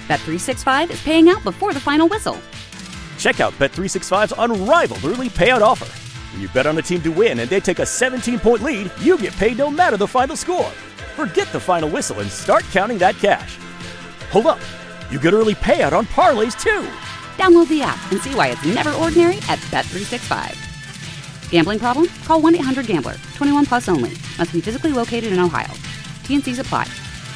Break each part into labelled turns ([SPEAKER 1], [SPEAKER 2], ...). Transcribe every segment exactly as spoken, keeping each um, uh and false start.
[SPEAKER 1] Bet three sixty-five is paying out before the final whistle.
[SPEAKER 2] Check out Bet three sixty-five's unrivaled early payout offer. When you bet on a team to win and they take a seventeen-point lead, you get paid no matter the final score. Forget the final whistle and start counting that cash. Hold up. You get early payout on parlays, too.
[SPEAKER 1] Download the app and see why it's never ordinary at Bet three sixty-five. Gambling problem? Call one eight hundred gambler. twenty-one plus only. Must be physically located in Ohio. T N Cs apply.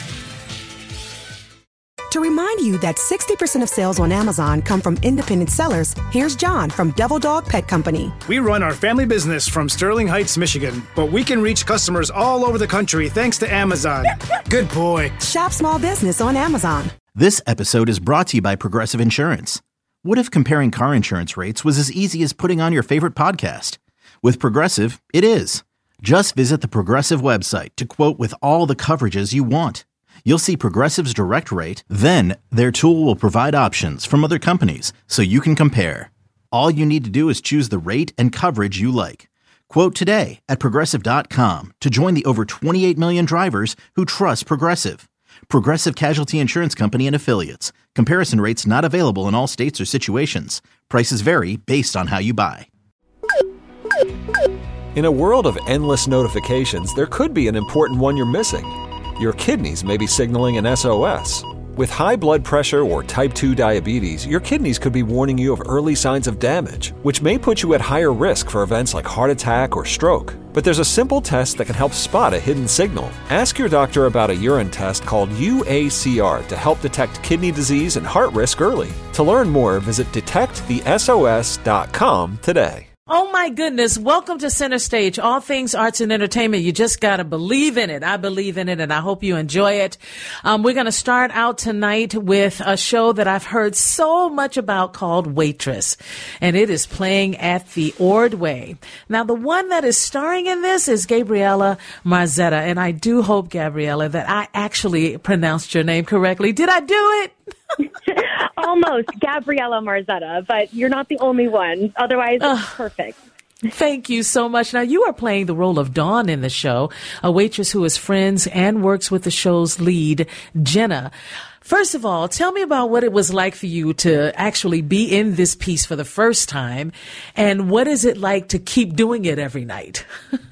[SPEAKER 3] To remind you that sixty percent of sales on Amazon come from independent sellers, here's John from Devil Dog Pet Company.
[SPEAKER 4] We run our family business from Sterling Heights, Michigan, but we can reach customers all over the country thanks to Amazon. Good boy.
[SPEAKER 3] Shop small business on Amazon.
[SPEAKER 5] This episode is brought to you by Progressive Insurance. What if comparing car insurance rates was as easy as putting on your favorite podcast? With Progressive, it is. Just visit the Progressive website to quote with all the coverages you want. You'll see Progressive's direct rate, then their tool will provide options from other companies so you can compare. All you need to do is choose the rate and coverage you like. Quote today at Progressive dot com to join the over twenty-eight million drivers who trust Progressive. Progressive Casualty Insurance Company and Affiliates. Comparison rates not available in all states or situations. Prices vary based on how you buy.
[SPEAKER 6] In a world of endless notifications, there could be an important one you're missing. Your kidneys may be signaling an S O S. With high blood pressure or type two diabetes, your kidneys could be warning you of early signs of damage, which may put you at higher risk for events like heart attack or stroke. But there's a simple test that can help spot a hidden signal. Ask your doctor about a urine test called U A C R to help detect kidney disease and heart risk early. To learn more, visit detect the S O S dot com today.
[SPEAKER 7] Oh my goodness. Welcome to Center Stage. All things arts and entertainment. You just got to believe in it. I believe in it and I hope you enjoy it. Um, we're going to start out tonight with a show that I've heard so much about called Waitress, and it is playing at the Ordway. Now, the one that is starring in this is Gabriella Marzetta, and I do hope, Gabriella, that I actually pronounced your name correctly. Did I do it?
[SPEAKER 8] Almost, Gabriella Marzetta, but you're not the only one. Otherwise, it's uh, perfect.
[SPEAKER 7] Thank you so much. Now, you are playing the role of Dawn in the show, a waitress who is friends and works with the show's lead, Jenna. First of all, tell me about what it was like for you to actually be in this piece for the first time, and what is it like to keep doing it every night?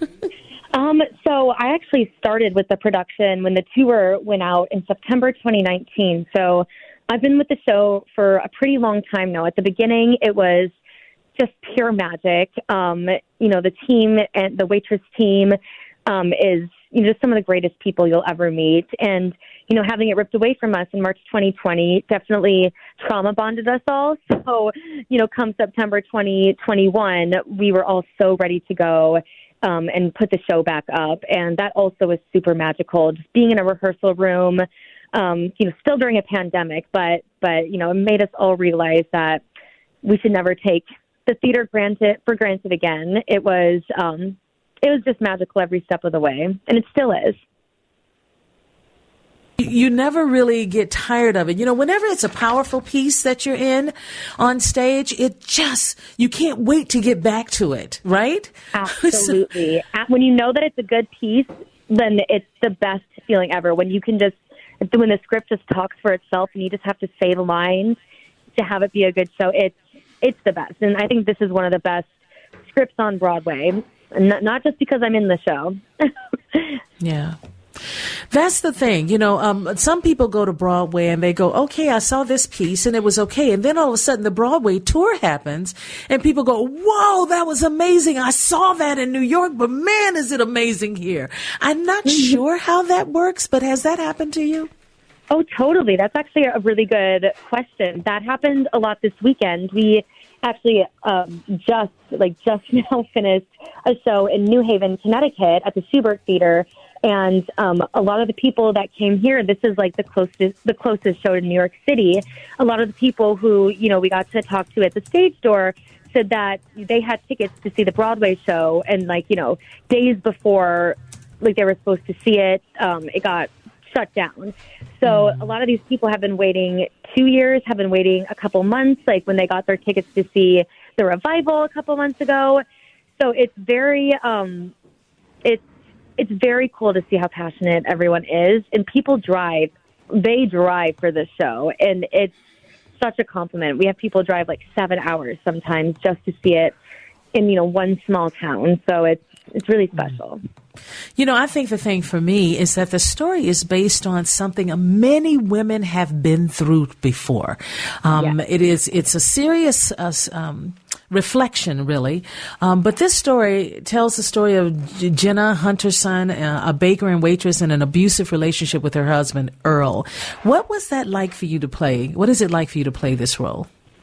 [SPEAKER 8] Um, so I actually started with the production when the tour went out in September twenty nineteen. So I've been with the show for a pretty long time now. At the beginning, it was just pure magic. Um, you know, the team and the waitress team um, is, you know, just some of the greatest people you'll ever meet. And, you know, having it ripped away from us in March twenty twenty definitely trauma bonded us all. So, you know, come September twenty twenty-one, we were all so ready to go. Um, and put the show back up. And that also was super magical, just being in a rehearsal room, um, you know, still during a pandemic, but, but, you know, it made us all realize that we should never take the theater granted for granted again. It was, um, it was just magical every step of the way. And it still is.
[SPEAKER 7] You never really get tired of it. You know, whenever it's a powerful piece that you're in on stage, it just, you can't wait to get back to it, right?
[SPEAKER 8] Absolutely. When you know that it's a good piece, then it's the best feeling ever. When you can just, when the script just talks for itself and you just have to say the lines to have it be a good show, it's, it's the best. And I think this is one of the best scripts on Broadway, and not, not just because I'm in the show.
[SPEAKER 7] Yeah. That's the thing. You know, um, some people go to Broadway and they go, okay, I saw this piece and it was okay. And then all of a sudden the Broadway tour happens and people go, whoa, that was amazing. I saw that in New York, but man, is it amazing here. I'm not mm-hmm. sure how that works, but has that happened to you?
[SPEAKER 8] Oh, totally. That's actually a really good question. That happened a lot this weekend. We actually um, just, like, just now finished a show in New Haven, Connecticut at the Schubert Theater. And um, a lot of the people that came here, this is like the closest the closest show to New York City. A lot of the people who, you know, we got to talk to at the stage door said that they had tickets to see the Broadway show. And, like, you know, days before, like, they were supposed to see it, um, it got shut down. So mm. a lot of these people have been waiting two years, have been waiting a couple months, like when they got their tickets to see the revival a couple months ago. So it's very, um, it's, It's very cool to see how passionate everyone is, and people drive they drive for the show, and it's such a compliment. We have people drive like seven hours sometimes just to see it in, you know, one small town. So it's it's really special.
[SPEAKER 7] You know, I think the thing for me is that the story is based on something many women have been through before. Um,
[SPEAKER 8] yes.
[SPEAKER 7] It is, it's a serious uh, um, reflection, really. Um, but this story tells the story of Jenna Hunterson, uh, a baker and waitress in an abusive relationship with her husband, Earl. What was that like for you to play? What is it like for you to play this role?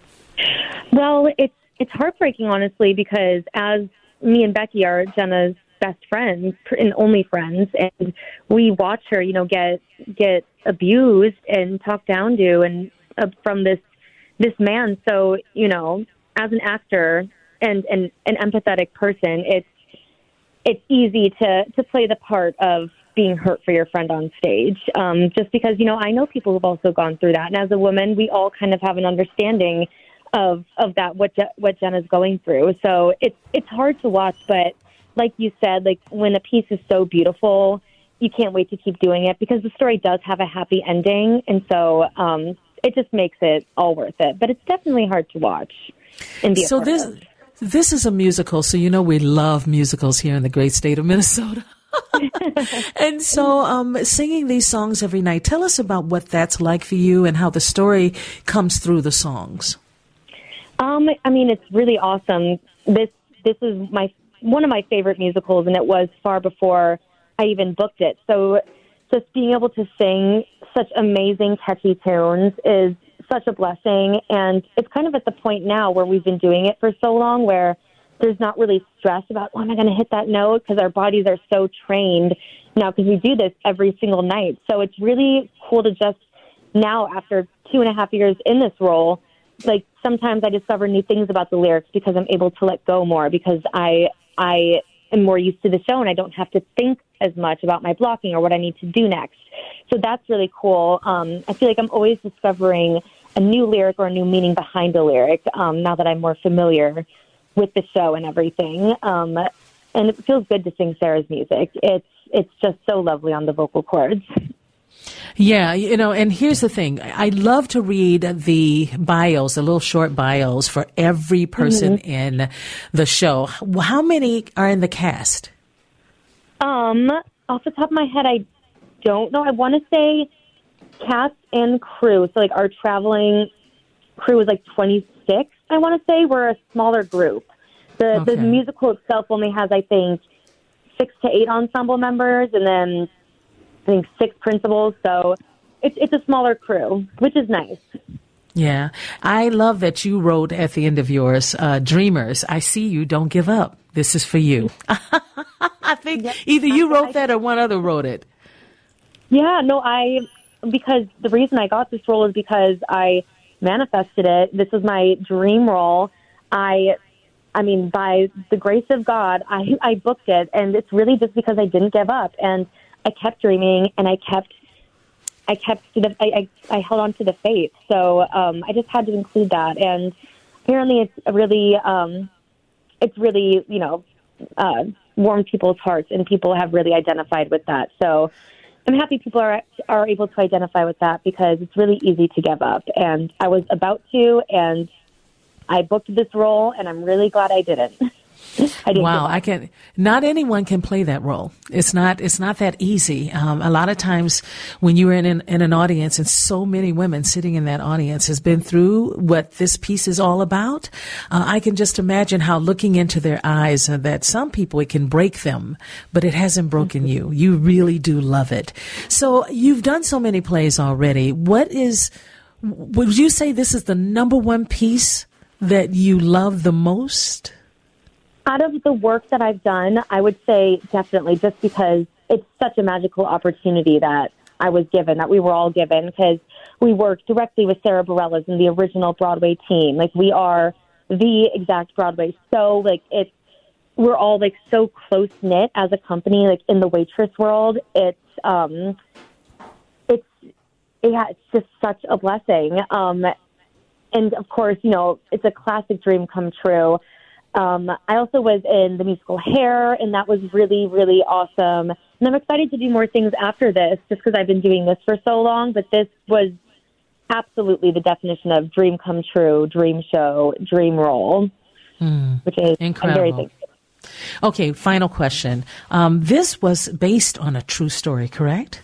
[SPEAKER 8] Well, it's, it's heartbreaking, honestly, because as me and Becky are Jenna's best friends and only friends, and we watch her, you know, get get abused and talked down to, and uh, from this this man. So, you know, as an actor and, and an empathetic person, it's it's easy to to play the part of being hurt for your friend on stage, um, just because, you know, I know people who've also gone through that, and as a woman, we all kind of have an understanding of of that what Je- what Jenna's going through. So it's it's hard to watch, but like you said, like when a piece is so beautiful, you can't wait to keep doing it because the story does have a happy ending. And so um, it just makes it all worth it. But it's definitely hard to watch and be a
[SPEAKER 7] So
[SPEAKER 8] part
[SPEAKER 7] this,
[SPEAKER 8] of.
[SPEAKER 7] this is a musical. So, you know, we love musicals here in the great state of Minnesota. And so um, singing these songs every night, tell us about what that's like for you and how the story comes through the songs.
[SPEAKER 8] Um, I mean, it's really awesome. This this is my one of my favorite musicals, and it was far before I even booked it. So just being able to sing such amazing, catchy tunes is such a blessing. And it's kind of at the point now where we've been doing it for so long where there's not really stress about, oh, am I going to hit that note? Because our bodies are so trained now because we do this every single night. So it's really cool to just now, after two and a half years in this role, like sometimes I discover new things about the lyrics because I'm able to let go more because I I am more used to the show and I don't have to think as much about my blocking or what I need to do next. So that's really cool. Um, I feel like I'm always discovering a new lyric or a new meaning behind a lyric um, now that I'm more familiar with the show and everything. Um, and it feels good to sing Sarah's music. It's it's just so lovely on the vocal cords.
[SPEAKER 7] Yeah, you know, and here's the thing. I love to read the bios, the little short bios for every person mm-hmm. in the show. How many are in the cast?
[SPEAKER 8] Um, off the top of my head, I don't know. I want to say cast and crew. So, like, our traveling crew is like twenty-six, I want to say. We're a smaller group. The, okay. the musical itself only has, I think, six to eight ensemble members, and then I think six principals, so it's it's a smaller crew, which is nice.
[SPEAKER 7] Yeah. I love that you wrote at the end of yours, uh, Dreamers, I see you, don't give up. This is for you. I think yeah, either you wrote that or one other wrote it.
[SPEAKER 8] Yeah, no, I, because the reason I got this role is because I manifested it. This was my dream role. I, I mean, by the grace of God, I, I booked it, and it's really just because I didn't give up, and I kept dreaming, and I kept, I kept, the, I, I, I held on to the faith. So um, I just had to include that, and apparently, it's a really, um, it's really, you know, uh, warmed people's hearts, and people have really identified with that. So I'm happy people are are able to identify with that because it's really easy to give up, and I was about to, and I booked this role, and I'm really glad I didn't. I didn't
[SPEAKER 7] wow, I can. Not anyone can play that role. It's not. It's not that easy. Um, a lot of times, when you're in an, in an audience, and so many women sitting in that audience has been through what this piece is all about, uh, I can just imagine how looking into their eyes, uh, that some people it can break them, but it hasn't broken mm-hmm. you. You really do love it. So you've done so many plays already. What is? Would you say this is the number one piece that you love the most?
[SPEAKER 8] Out of the work that I've done, I would say definitely, just because it's such a magical opportunity that I was given, that we were all given, because we work directly with Sarah Bareilles and the original Broadway team. Like, we are the exact Broadway. So, like, it's, we're all, like, so close-knit as a company, like, in the waitress world. It's, um, it's, yeah, it's just such a blessing. Um, and, of course, you know, it's a classic dream come true. Um, I also was in the musical Hair, and that was really, really awesome. And I'm excited to do more things after this just because I've been doing this for so long. But this was absolutely the definition of dream come true, dream show, dream role,
[SPEAKER 7] mm,
[SPEAKER 8] which is
[SPEAKER 7] incredible.
[SPEAKER 8] I'm very thankful.
[SPEAKER 7] Okay, final question. Um, this was based on a true story, correct?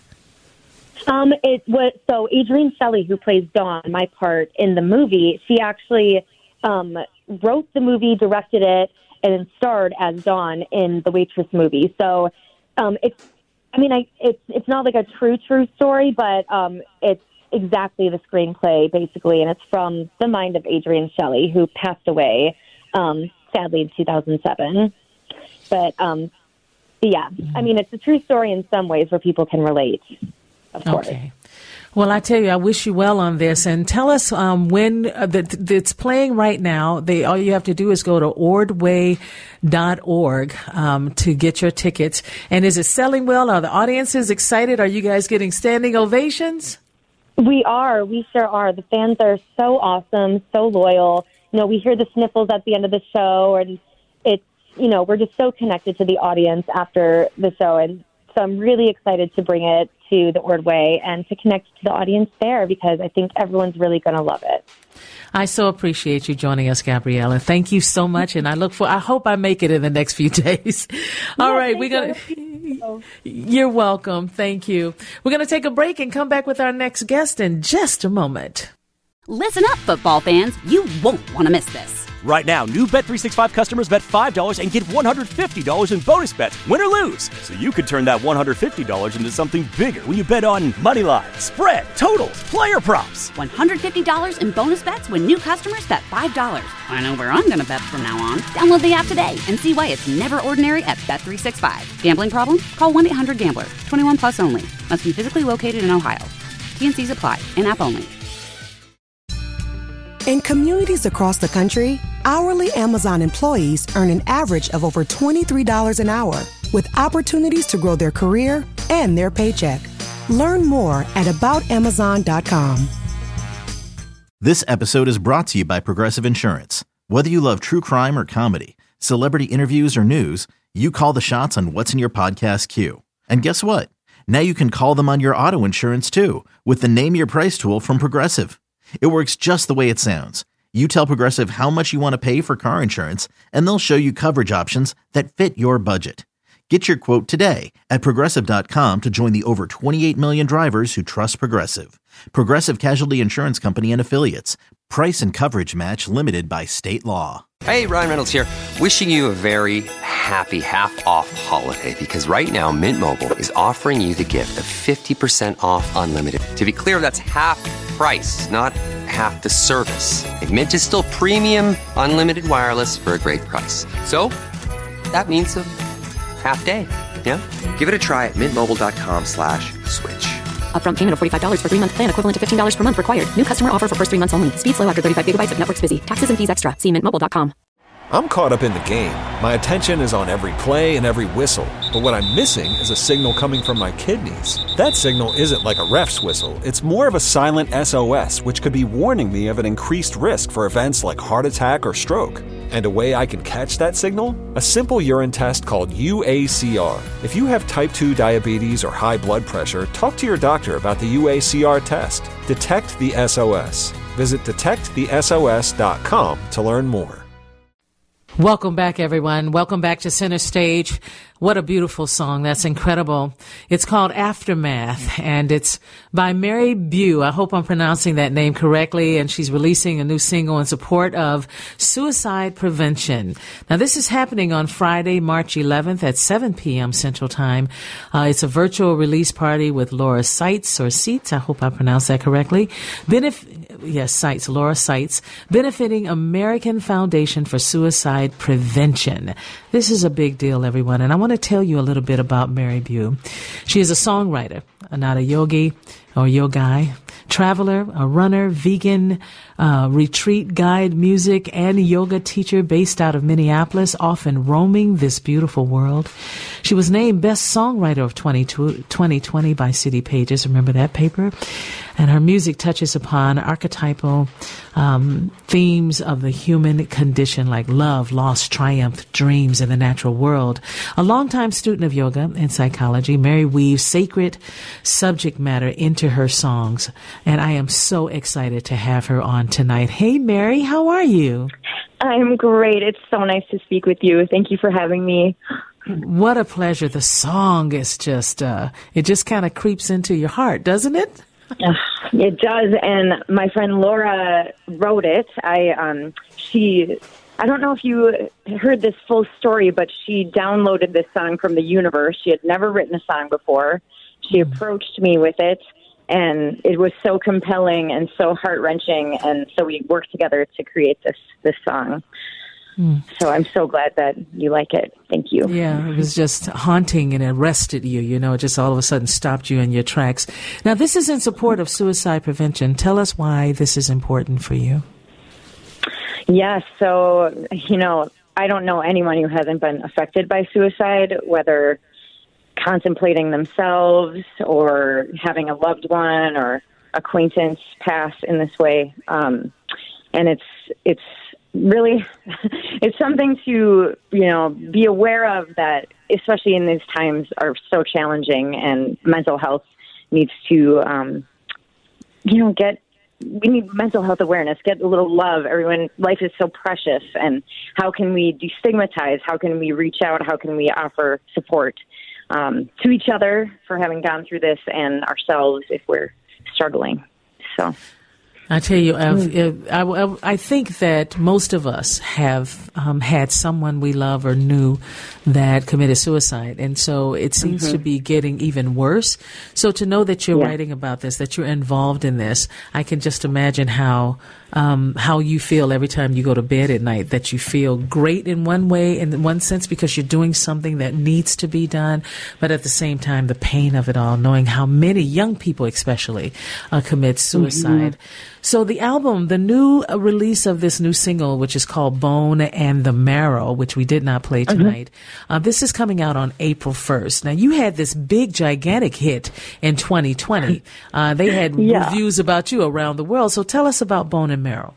[SPEAKER 8] Um, it was so Adrienne Shelley, who plays Dawn, my part in the movie, she actually um, wrote the movie, directed it, and then starred as Dawn in the Waitress movie. So um, it's, I mean, I, it's it's not like a true true story, but um, it's exactly the screenplay basically, and it's from the mind of Adrienne Shelley, who passed away um, sadly in two thousand seven. But um, yeah, I mean, it's a true story in some ways where people can relate. Of course.
[SPEAKER 7] Okay. Well, I tell you, I wish you well on this, and tell us um, when uh, that it's playing right now. They all you have to do is go to ordway dot org um, to get your tickets. And is it selling well? Are the audiences excited? Are you guys getting standing ovations?
[SPEAKER 8] We are. We sure are. The fans are so awesome, so loyal. You know, we hear the sniffles at the end of the show, and it's you know we're just so connected to the audience after the show, and so I'm really excited to bring it to the Ordway and to connect to the audience there because I think everyone's really going to love it.
[SPEAKER 7] I so appreciate you joining us, Gabriella. Thank you so much, and I look for. I hope I make it in the next few days. All
[SPEAKER 8] yeah,
[SPEAKER 7] right, we're gonna. You. You're welcome. Thank you. We're gonna take a break and come back with our next guest in just a moment.
[SPEAKER 1] Listen up, football fans. You won't want to miss this.
[SPEAKER 2] Right now, new Bet three sixty-five customers bet five dollars and get one hundred fifty dollars in bonus bets, win or lose. So you could turn that one hundred fifty dollars into something bigger when you bet on money line, spread, totals, player props.
[SPEAKER 1] one hundred fifty dollars in bonus bets when new customers bet five dollars. I know where I'm going to bet from now on. Download the app today and see why it's never ordinary at Bet three sixty-five. Gambling problem? Call one eight hundred gambler. twenty-one plus only. Must be physically located in Ohio. T N Cs apply. In-app only.
[SPEAKER 3] In communities across the country, hourly Amazon employees earn an average of over twenty-three dollars an hour, with opportunities to grow their career and their paycheck. Learn more at about amazon dot com.
[SPEAKER 5] This episode is brought to you by Progressive Insurance. Whether you love true crime or comedy, celebrity interviews or news, you call the shots on what's in your podcast queue. And guess what? Now you can call them on your auto insurance too, with the Name Your Price tool from Progressive. It works just the way it sounds. You tell Progressive how much you want to pay for car insurance, and they'll show you coverage options that fit your budget. Get your quote today at Progressive dot com to join the over twenty-eight million drivers who trust Progressive. Progressive Casualty Insurance Company and Affiliates. Price and coverage match limited by state law.
[SPEAKER 9] Hey, Ryan Reynolds here. Wishing you a very happy half-off holiday because right now Mint Mobile is offering you the gift of fifty percent off unlimited. To be clear, that's half price, not half the service. And Mint is still premium unlimited wireless for a great price. So that means a half day, yeah? Give it a try at mintmobile.com slash switch.
[SPEAKER 10] Upfront payment of forty-five dollars for three-month plan equivalent to fifteen dollars per month required. New customer offer for first three months only. Speed slow after thirty-five gigabytes if network's busy. Taxes and fees extra. See mint mobile dot com.
[SPEAKER 6] I'm caught up in the game. My attention is on every play and every whistle. But what I'm missing is a signal coming from my kidneys. That signal isn't like a ref's whistle. It's more of a silent S O S, which could be warning me of an increased risk for events like heart attack or stroke. And a way I can catch that signal? A simple urine test called U A C R. If you have type two diabetes or high blood pressure, talk to your doctor about the U A C R test. Detect the S O S. Visit detect the S O S dot com to learn more.
[SPEAKER 7] Welcome back, everyone. Welcome back to Center Stage. What a beautiful song. That's incredible. It's called Aftermath, and it's by Mary Bew. I hope I'm pronouncing that name correctly, and she's releasing a new single in support of suicide prevention. Now, this is happening on Friday, March eleventh at seven p.m. Central Time. Uh, it's a virtual release party with Laura Seitz, or Seitz, I hope I pronounced that correctly. Benef- yes, Seitz, Laura Seitz, benefiting American Foundation for Suicide Prevention. This is a big deal, everyone, and I want to tell you a little bit about Mary Bew. She is a songwriter, not a yogi or yogai, traveler, a runner, vegan, uh, retreat guide, music, and yoga teacher based out of Minneapolis, often roaming this beautiful world. She was named Best Songwriter of twenty twenty by City Pages. Remember that paper? And her music touches upon archetypal um, themes of the human condition like love, loss, triumph, dreams, and the natural world. A longtime student of yoga and psychology, Mary weaves sacred subject matter into her songs. And I am so excited to have her on tonight. Hey, Mary, how are you?
[SPEAKER 11] I'm great. It's so nice to speak with you. Thank you for having me.
[SPEAKER 7] What a pleasure. The song is just, uh, it just kind of creeps into your heart, doesn't it?
[SPEAKER 11] It does, and my friend Laura wrote it. I, um, she, I don't know if you heard this full story, but she downloaded this song from the universe. She had never written a song before. She mm. approached me with it, and it was so compelling and so heart-wrenching, and so we worked together to create this, this song. Mm. So I'm so glad that you like it. Thank you.
[SPEAKER 7] Yeah, it was just haunting and arrested you, you know, it just all of a sudden stopped you in your tracks. Now, this is in support of suicide prevention. Tell us why this is important for you.
[SPEAKER 11] Yes, so, you know, I don't know anyone who hasn't been affected by suicide, whether contemplating themselves or having a loved one or acquaintance pass in this way. Um, and it's, it's, really, it's something to, you know, be aware of, that especially in these times are so challenging, and mental health needs to, um, you know, get, we need mental health awareness, get a little love. Everyone, life is so precious, and how can we destigmatize? How can we reach out? How can we offer support um, to each other for having gone through this, and ourselves if we're struggling? So.
[SPEAKER 7] I tell you, I've, I, I think that most of us have um, had someone we love or knew that committed suicide. And so it seems mm-hmm. to be getting even worse. So to know that you're yeah. writing about this, that you're involved in this, I can just imagine how um, how you feel every time you go to bed at night, that you feel great in one way, in one sense, because you're doing something that needs to be done. But at the same time, the pain of it all, knowing how many young people especially uh, commit suicide. Mm-hmm. So the album, the new uh, release of this new single, which is called Bone and the Marrow, which we did not play tonight, mm-hmm. uh, this is coming out on April first. Now, you had this big, gigantic hit in twenty twenty. Uh, they had yeah. reviews about you around the world. So tell us about Bone and Marrow.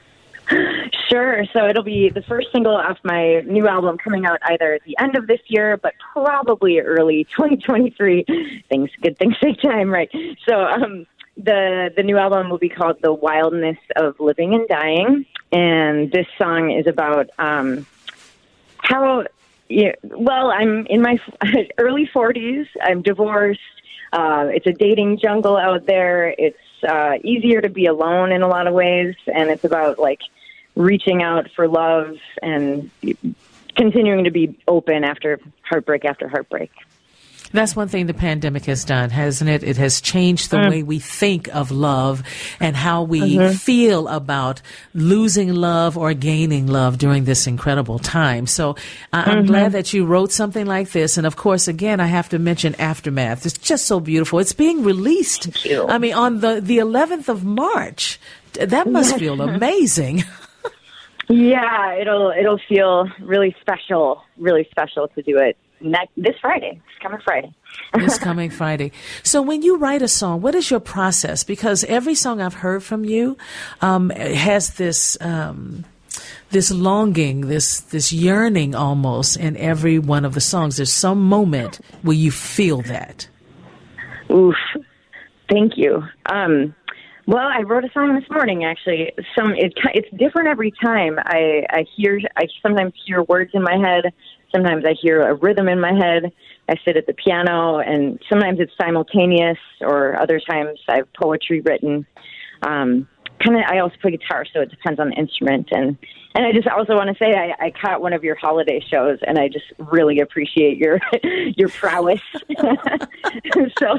[SPEAKER 11] Sure. So it'll be the first single off my new album, coming out either at the end of this year, but probably early twenty twenty-three. Things, good things take time, right? So, um, The the new album will be called The Wildness of Living and Dying, and this song is about um, how, you, well, I'm in my early forties, I'm divorced, uh, it's a dating jungle out there, it's uh, easier to be alone in a lot of ways, and it's about, like, reaching out for love and continuing to be open after heartbreak after heartbreak.
[SPEAKER 7] That's one thing the pandemic has done, hasn't it? It has changed the mm. way we think of love and how we mm-hmm. feel about losing love or gaining love during this incredible time. So I- I'm mm-hmm. glad that you wrote something like this. And of course, again, I have to mention Aftermath. It's just so beautiful. It's being released.
[SPEAKER 11] Thank you.
[SPEAKER 7] I mean, on the, the eleventh of March. That must yes. feel amazing.
[SPEAKER 11] Yeah, it'll it'll feel really special, really special to do it next this Friday. It's coming Friday.
[SPEAKER 7] This coming Friday. So when you write a song, what is your process? Because every song I've heard from you um, has this um, this longing, this this yearning almost in every one of the songs. There's some moment where you feel that.
[SPEAKER 11] Oof! Thank you. Um, Well, I wrote a song this morning, actually. Some it, it's different every time. I, I hear, I sometimes hear words in my head. Sometimes I hear a rhythm in my head. I sit at the piano, and sometimes it's simultaneous, or other times I have poetry written. Um, kind of, I also play guitar, so it depends on the instrument. And, and I just also want to say I, I caught one of your holiday shows, and I just really appreciate your your prowess. So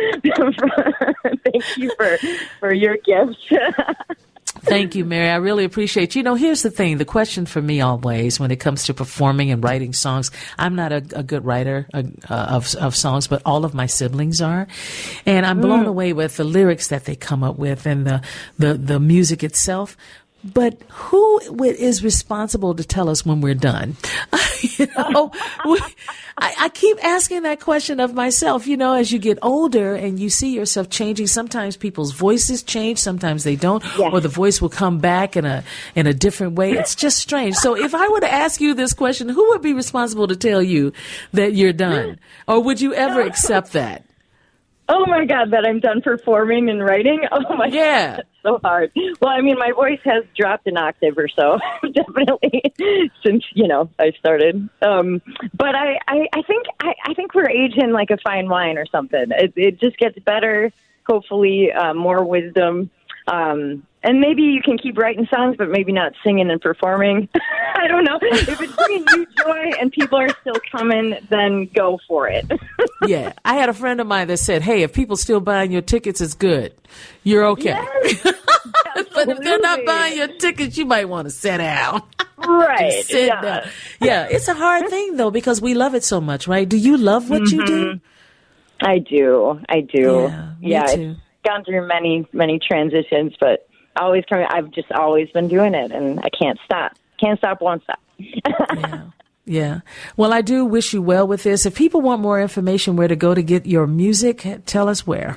[SPEAKER 11] thank you for, for your gift.
[SPEAKER 7] Thank you, Mary. I really appreciate you. You know, here's the thing. The question for me always when it comes to performing and writing songs, I'm not a, a good writer uh, of, of songs, but all of my siblings are. And I'm blown mm. away with the lyrics that they come up with and the, the, the music itself. But who is responsible to tell us when we're done? you know, we, I, I keep asking that question of myself. You know, as you get older and you see yourself changing, sometimes people's voices change, sometimes they don't, yes. or the voice will come back in a in a different way. It's just strange. So if I were to ask you this question, who would be responsible to tell you that you're done? Or would you ever accept that?
[SPEAKER 11] Oh, my God, that I'm done performing and writing? Oh, my
[SPEAKER 7] yeah.
[SPEAKER 11] God, that's so hard. Well, I mean, my voice has dropped an octave or so, definitely, since, you know, I started. Um, but I, I, I think I, I think we're aging like a fine wine or something. It, it just gets better, hopefully, uh, more wisdom. Um, and maybe you can keep writing songs, but maybe not singing and performing. I don't know. If it's bringing you joy and people are still coming, then go for it.
[SPEAKER 7] Yeah. I had a friend of mine that said, hey, if people still buying your tickets, it's good. You're okay.
[SPEAKER 11] Yes,
[SPEAKER 7] but if they're not buying your tickets, you might want to sit down.
[SPEAKER 11] Right.
[SPEAKER 7] sit
[SPEAKER 11] yeah.
[SPEAKER 7] down. Yeah. It's a hard thing, though, because we love it so much, right? Do you love what mm-hmm. you do?
[SPEAKER 11] I do. I do.
[SPEAKER 7] Yeah.
[SPEAKER 11] yeah
[SPEAKER 7] me too.
[SPEAKER 11] It's gone through many, many transitions, but always coming. I've just always been doing it, and I can't stop. Can't stop, won't stop.
[SPEAKER 7] yeah. Yeah. Well, I do wish you well with this. If people want more information, where to go to get your music, tell us where.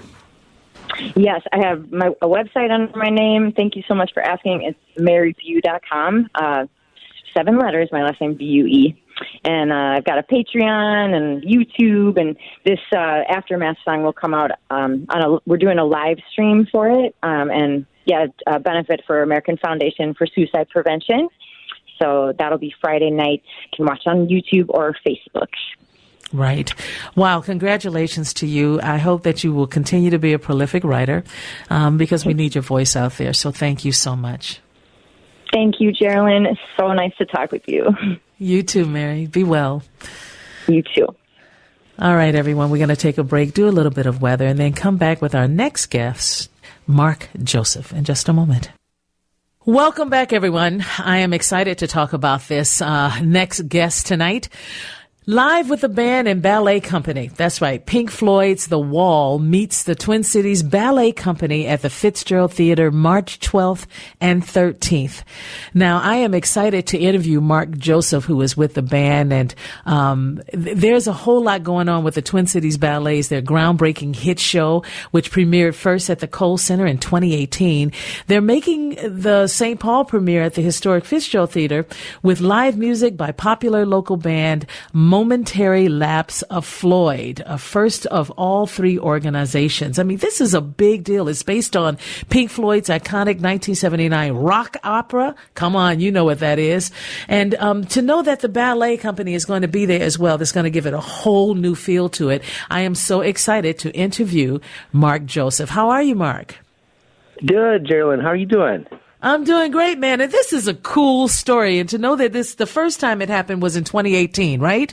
[SPEAKER 11] Yes, I have my a website under my name. Thank you so much for asking. It's mary bue dot com. Uh, seven letters, my last name, B U E. And uh, I've got a Patreon and YouTube, and this uh, Aftermath song will come out on a, we're doing a live stream for it, um, and yeah, a benefit for American Foundation for Suicide Prevention. So that'll be Friday night. You can watch on YouTube or Facebook.
[SPEAKER 7] Right. Wow. Congratulations to you. I hope that you will continue to be a prolific writer um, because we need your voice out there. So thank you so much.
[SPEAKER 11] Thank you, Geraldine. It's so nice to talk with you.
[SPEAKER 7] You too, Mary. Be well.
[SPEAKER 11] You too.
[SPEAKER 7] All right, everyone. We're going to take a break, do a little bit of weather, and then come back with our next guest, Mark Joseph, in just a moment. Welcome back, everyone. I am excited to talk about this uh, next guest tonight. Live with the band and ballet company. That's right. Pink Floyd's The Wall meets the Twin Cities Ballet Company at the Fitzgerald Theater March twelfth and thirteenth. Now, I am excited to interview Mark Joseph, who is with the band. And um, th- there's a whole lot going on with the Twin Cities Ballets, their groundbreaking hit show, which premiered first at the Kohl Center in twenty eighteen. They're making the Saint Paul premiere at the historic Fitzgerald Theater with live music by popular local band Momentary Lapse of Floyd, a first of all three organizations. I mean, this is a big deal. It's based on Pink Floyd's iconic nineteen seventy-nine rock opera. Come on, you know what that is. And um, to know that the ballet company is going to be there as well, that's going to give it a whole new feel to it. I am so excited to interview Mark Joseph. How are you, Mark?
[SPEAKER 12] Good, Geraldine. How are you doing?
[SPEAKER 7] I'm doing great, man. And this is a cool story. And to know that this, the first time it happened was in twenty eighteen, right?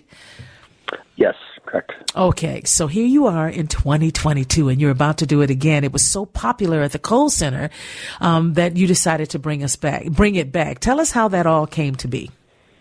[SPEAKER 12] Yes, correct.
[SPEAKER 7] Okay. So here you are in twenty twenty-two and you're about to do it again. It was so popular at the Kohl Center, um, that you decided to bring us back, bring it back. Tell us how that all came to be.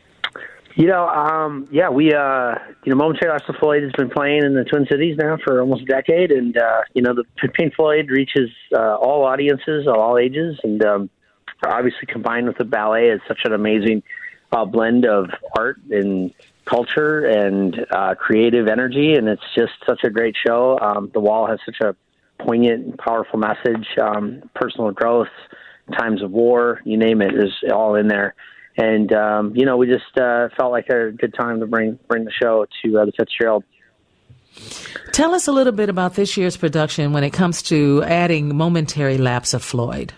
[SPEAKER 12] You know, um, yeah, we, uh, you know, Momentary Lapse of Floyd has been playing in the Twin Cities now for almost a decade. And, uh, you know, the Pink Floyd reaches uh, all audiences, all ages. And, um, obviously combined with the ballet is such an amazing uh, blend of art and culture and uh, creative energy, and it's just such a great show. Um, the Wall has such a poignant and powerful message, um, personal growth, times of war, you name it, is all in there. And, um, you know, we just uh, felt like a good time to bring bring the show to uh, the Fitzgerald.
[SPEAKER 7] Tell us a little bit about this year's production when it comes to adding Momentary Lapse of Floyd.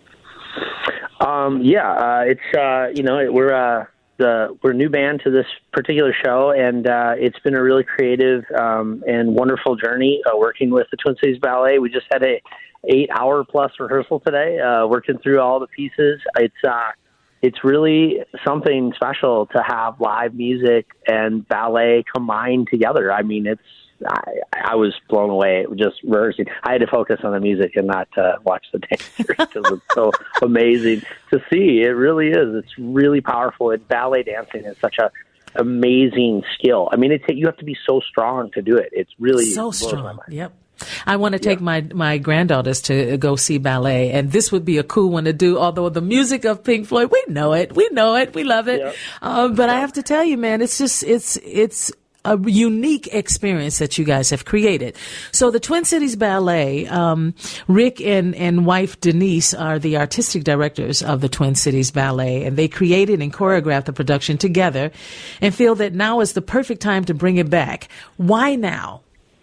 [SPEAKER 12] Um, yeah, uh, it's, uh, you know, we're, uh, the, we're a new band to this particular show, and, uh, it's been a really creative, um, and wonderful journey, uh, working with the Twin Cities Ballet. We just had a eight hour plus rehearsal today, uh, working through all the pieces. It's, uh, it's really something special to have live music and ballet combined together. I mean, it's, I, I was blown away just rehearsing. I had to focus on the music and not uh, watch the dancers because it's so amazing to see. It really is. It's really powerful. And ballet dancing is such a amazing skill. I mean, it, you have to be so strong to do it. It's really
[SPEAKER 7] so strong. Yep. I want to take yeah. my, my granddaughters to go see ballet, and this would be a cool one to do, although the music of Pink Floyd, we know it. We know it. We love it. Yeah. Um, but yeah. I have to tell you, man, it's just, it's, it's, a unique experience that you guys have created. So the Twin Cities Ballet, um, Rick and, and wife Denise are the artistic directors of the Twin Cities Ballet, and they created and choreographed the production together and feel that now is the perfect time to bring it back. Why now?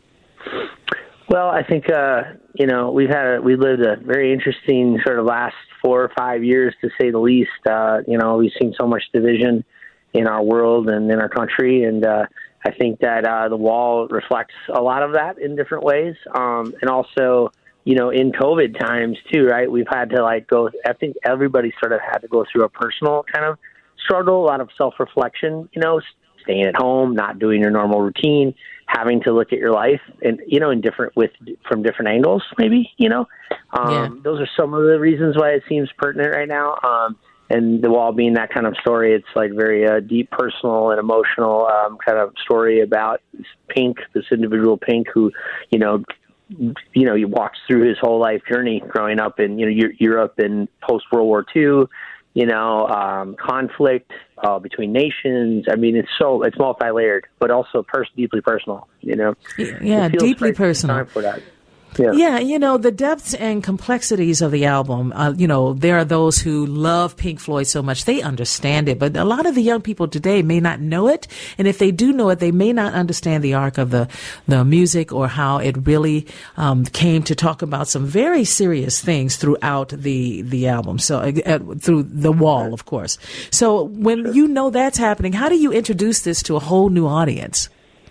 [SPEAKER 12] Well, I think, uh, you know, we've had, a, we lived a very interesting sort of last four or five years, to say the least. Uh, you know, we've seen so much division in our world and in our country, and, uh, I think that uh, the wall reflects a lot of that in different ways. Um, and also, you know, in COVID times too, right? We've had to like go, I think everybody sort of had to go through a personal kind of struggle, a lot of self-reflection, you know, staying at home, not doing your normal routine, having to look at your life and, you know, in different, with, from different angles, maybe, you know, um, yeah. those are some of the reasons why it seems pertinent right now. Um, And The Wall being that kind of story, it's like very uh, deep, personal, and emotional um, kind of story about Pink, this individual Pink, who, you know, you know, he walks through his whole life journey growing up in, you know, Europe in post World War Two, you know, um, conflict uh, between nations. I mean, it's so it's multi-layered, but also pers- deeply personal. You know,
[SPEAKER 7] yeah, deeply personal.
[SPEAKER 12] Time for that.
[SPEAKER 7] Yeah. yeah, you know, the depths and complexities of the album, uh, you know, there are those who love Pink Floyd so much, they understand it. But a lot of the young people today may not know it. And if they do know it, they may not understand the arc of the, the music or how it really um, came to talk about some very serious things throughout the, the album. So uh, through The Wall, of course. So when you know that's happening, how do you introduce this to a whole new audience?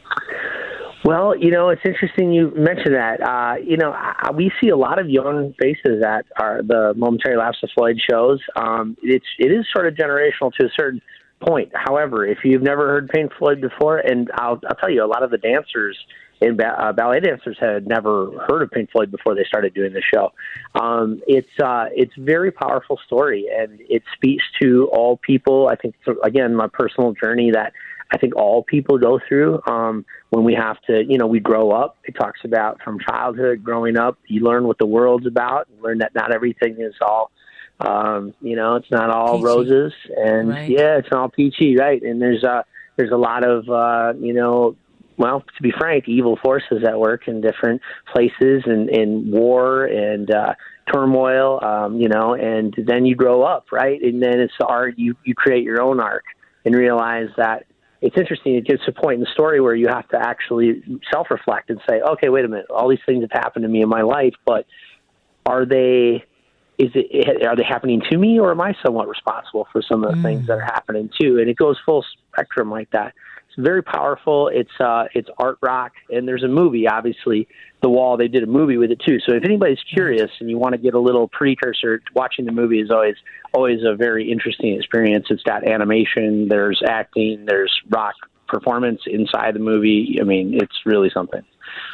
[SPEAKER 12] Well, you know, it's interesting you mentioned that. Uh, you know, I, we see a lot of young faces at our, the Momentary Lapse of Floyd shows. Um, it's, it is sort of generational to a certain point. However, if you've never heard Pink Floyd before, and I'll, I'll tell you, a lot of the dancers and ba- uh, ballet dancers had never heard of Pink Floyd before they started doing the show. Um, it's uh, it's a very powerful story, and it speaks to all people. I think, again, my personal journey that I think all people go through um, when we have to, you know, we grow up. It talks about from childhood, growing up, you learn what the world's about, you learn that not everything is all, um, you know, it's not all peachy. Roses. And, right. yeah, it's not all peachy, right? And there's, uh, there's a lot of, uh, you know, well, to be frank, evil forces at work in different places and in war and uh, turmoil, um, you know, and then you grow up, right? And then it's the art, you, you create your own arc and realize that it's interesting. It gets to a point in the story where you have to actually self-reflect and say, okay, wait a minute, all these things have happened to me in my life, but are they, is it, are they happening to me, or am I somewhat responsible for some of the mm. things that are happening too? And it goes full spectrum like that. It's very powerful. It's, uh, it's art rock, and there's a movie, obviously, The Wall. They did a movie with it too. So if anybody's curious and you want to get a little precursor, watching the movie is always, always a very interesting experience. It's got animation, there's acting, there's rock performance inside the movie. I mean, it's really something.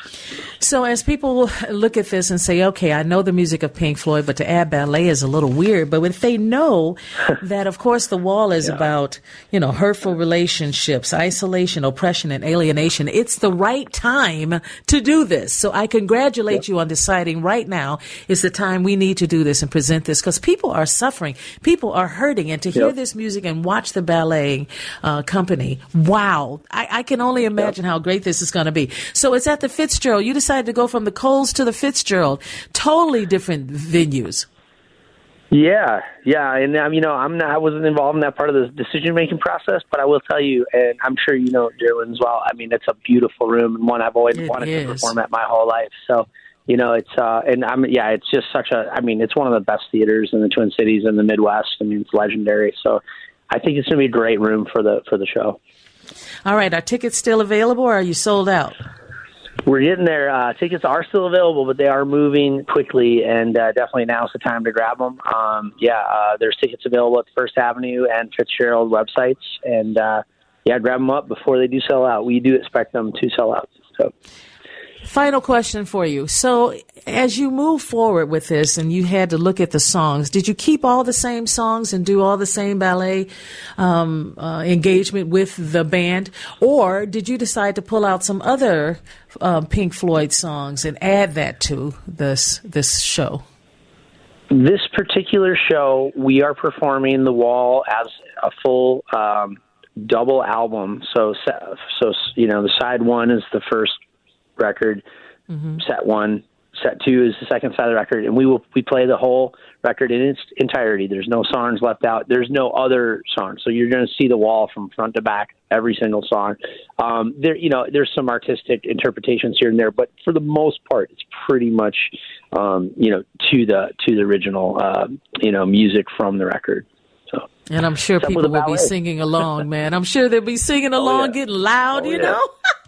[SPEAKER 7] So as people look at this and say, okay, I know the music of Pink Floyd, but to add ballet is a little weird. But if they know that, of course, The Wall is yeah. about, you know, hurtful relationships, isolation, oppression, and alienation, it's the right time to do this. So I congratulate yeah. you on deciding right now is the time we need to do this and present this, because people are suffering. People are hurting. And to hear yeah. this music and watch the ballet uh, company, wow, I, I can only imagine yeah. how great this is going to be. So it's at the Fitzgerald. You decided to go from the Coles to the Fitzgerald. Totally different venues.
[SPEAKER 12] Yeah, yeah, and um, you know, I'm not, I wasn't involved in that part of the decision making process, but I will tell you, and I'm sure you know Derwin as well. I mean, it's a beautiful room and one I've always it wanted is. to perform at my whole life. So, you know, it's uh, and I'm yeah, it's just such a. I mean, it's one of the best theaters in the Twin Cities and the Midwest. I mean, it's legendary. So, I think it's going to be a great room for the for the show.
[SPEAKER 7] All right, are tickets still available, or are you sold out?
[SPEAKER 12] We're getting there. Uh, tickets are still available, but they are moving quickly, and uh, definitely now's the time to grab them. Um, yeah, uh, there's tickets available at the First Avenue and Fitzgerald websites, and uh, yeah, grab them up before they do sell out. We do expect them to sell out. So.
[SPEAKER 7] Final question for you. So as you move forward with this and you had to look at the songs, did you keep all the same songs and do all the same ballet um, uh, engagement with the band? Or did you decide to pull out some other uh, Pink Floyd songs and add that to this this show?
[SPEAKER 12] This particular show, we are performing The Wall as a full um, double album. So, so you know, the side one is the first record, mm-hmm. set one, set two is the second side of the record, and we will we play the whole record in its entirety. There's no songs left out. There's no other songs. So you're going to see The Wall from front to back, every single song. Um, there, you know, there's some artistic interpretations here and there, but for the most part, it's pretty much, um, you know, to the to the original, uh, you know, music from the record. So.
[SPEAKER 7] And I'm sure people will be singing along, man. I'm sure they'll be singing along, oh, yeah. getting loud, oh, you
[SPEAKER 12] yeah.
[SPEAKER 7] know.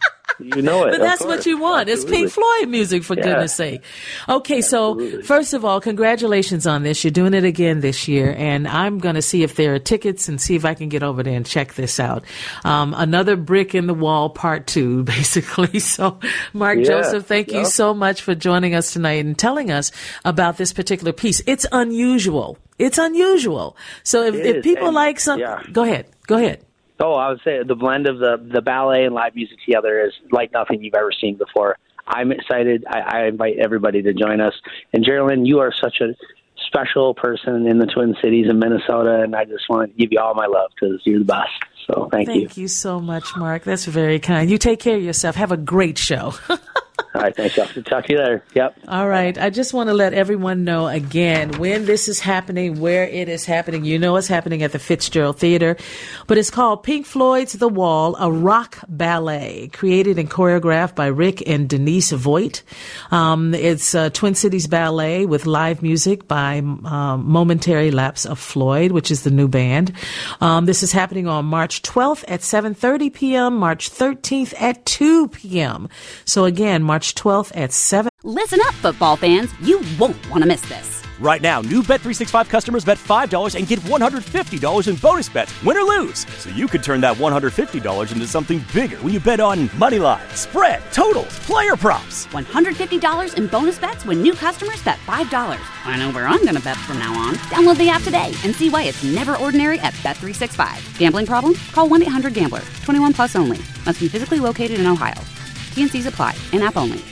[SPEAKER 12] You know it.
[SPEAKER 7] But that's what you want. Absolutely. It's Pink Floyd music, for yeah. goodness sake. Okay, Absolutely. So first of all, congratulations on this. You're doing it again this year, and I'm going to see if there are tickets and see if I can get over there and check this out. Um, another brick in the wall, part two, basically. So, Mark yeah. Joseph, thank yeah. you so much for joining us tonight and telling us about this particular piece. It's unusual. It's unusual. So if, if people and, like something, yeah. go ahead. Go ahead.
[SPEAKER 12] Oh, I would say the blend of the, the ballet and live music together is like nothing you've ever seen before. I'm excited. I, I invite everybody to join us. And Geraldine, you are such a special person in the Twin Cities in Minnesota, and I just want to give you all my love because you're the best. So thank,
[SPEAKER 7] thank
[SPEAKER 12] you.
[SPEAKER 7] Thank you so much, Mark. That's very kind. You take care of yourself. Have a great show.
[SPEAKER 12] All right, thanks, y'all. Talk to you later. Yep.
[SPEAKER 7] All right. I just want to let everyone know again when this is happening, where it is happening. You know it's happening at the Fitzgerald Theater, but it's called Pink Floyd's The Wall, a rock ballet created and choreographed by Rick and Denise Voigt. Um, it's uh, Twin Cities Ballet with live music by um, Momentary Lapse of Floyd, which is the new band. Um, this is happening on March twelfth at seven thirty p.m., March thirteenth at two p.m. So again, March twelfth at seven.
[SPEAKER 1] Listen up, football fans. You won't want to miss this.
[SPEAKER 2] Right now, new Bet three sixty-five customers bet five dollars and get one hundred fifty dollars in bonus bets, win or lose. So you could turn that one hundred fifty dollars into something bigger when you bet on money line, spread, totals, player props.
[SPEAKER 1] one hundred fifty dollars in bonus bets when new customers bet five dollars. I know where I'm going to bet from now on. Download the app today and see why it's never ordinary at Bet three sixty-five. Gambling problem? Call one eight hundred gambler. twenty-one plus only. Must be physically located in Ohio. T and C's apply. In-app only.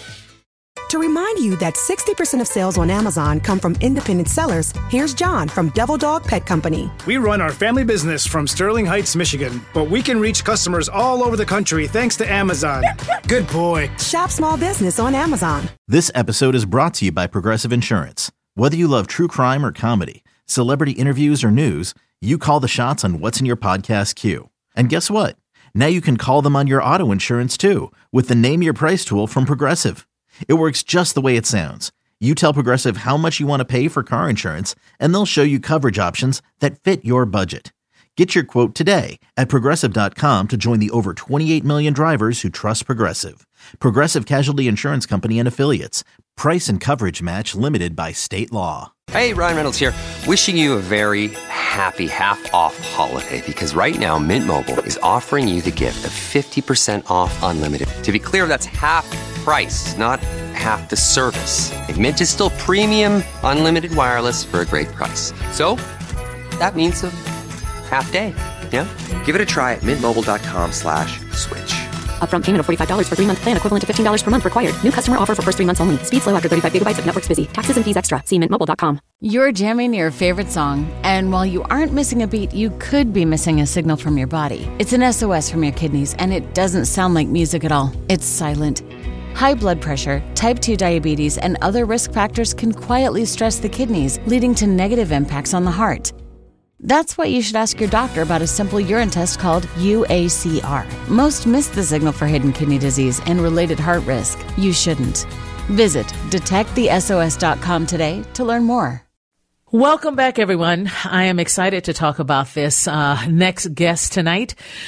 [SPEAKER 3] To remind you that sixty percent of sales on Amazon come from independent sellers, here's John from Devil Dog Pet Company.
[SPEAKER 4] We run our family business from Sterling Heights, Michigan, but we can reach customers all over the country thanks to Amazon. Good boy.
[SPEAKER 3] Shop small business on Amazon.
[SPEAKER 5] This episode is brought to you by Progressive Insurance. Whether you love true crime or comedy, celebrity interviews or news, you call the shots on what's in your podcast queue. And guess what? Now you can call them on your auto insurance too with the Name Your Price tool from Progressive. It works just the way it sounds. You tell Progressive how much you want to pay for car insurance, and they'll show you coverage options that fit your budget. Get your quote today at Progressive dot com to join the over twenty-eight million drivers who trust Progressive. Progressive Casualty Insurance Company and Affiliates. Price and coverage match limited by state law.
[SPEAKER 9] Hey, Ryan Reynolds here. Wishing you a very happy half-off holiday because right now Mint Mobile is offering you the gift of fifty percent off unlimited. To be clear, that's half price, not half the service. Like Mint is still premium unlimited wireless for a great price. So that means a half day. Yeah? Give it a try at mintmobile.com slash switch.
[SPEAKER 10] Upfront payment of forty-five dollars for three-month plan equivalent to fifteen dollars per month required. New customer offer for first three months only. Speed slow after thirty-five gigabytes if network's busy. Taxes and fees extra. See mint mobile dot com.
[SPEAKER 13] You're jamming your favorite song, and while you aren't missing a beat, you could be missing a signal from your body. It's an S O S from your kidneys, and it doesn't sound like music at all. It's silent. High blood pressure, type two diabetes, and other risk factors can quietly stress the kidneys, leading to negative impacts on the heart. That's why you should ask your doctor about a simple urine test called U A C R. Most miss the signal for hidden kidney disease and related heart risk. You shouldn't. Visit detect the S O S dot com today to learn more.
[SPEAKER 7] Welcome back, everyone. I am excited to talk about this uh, next guest tonight.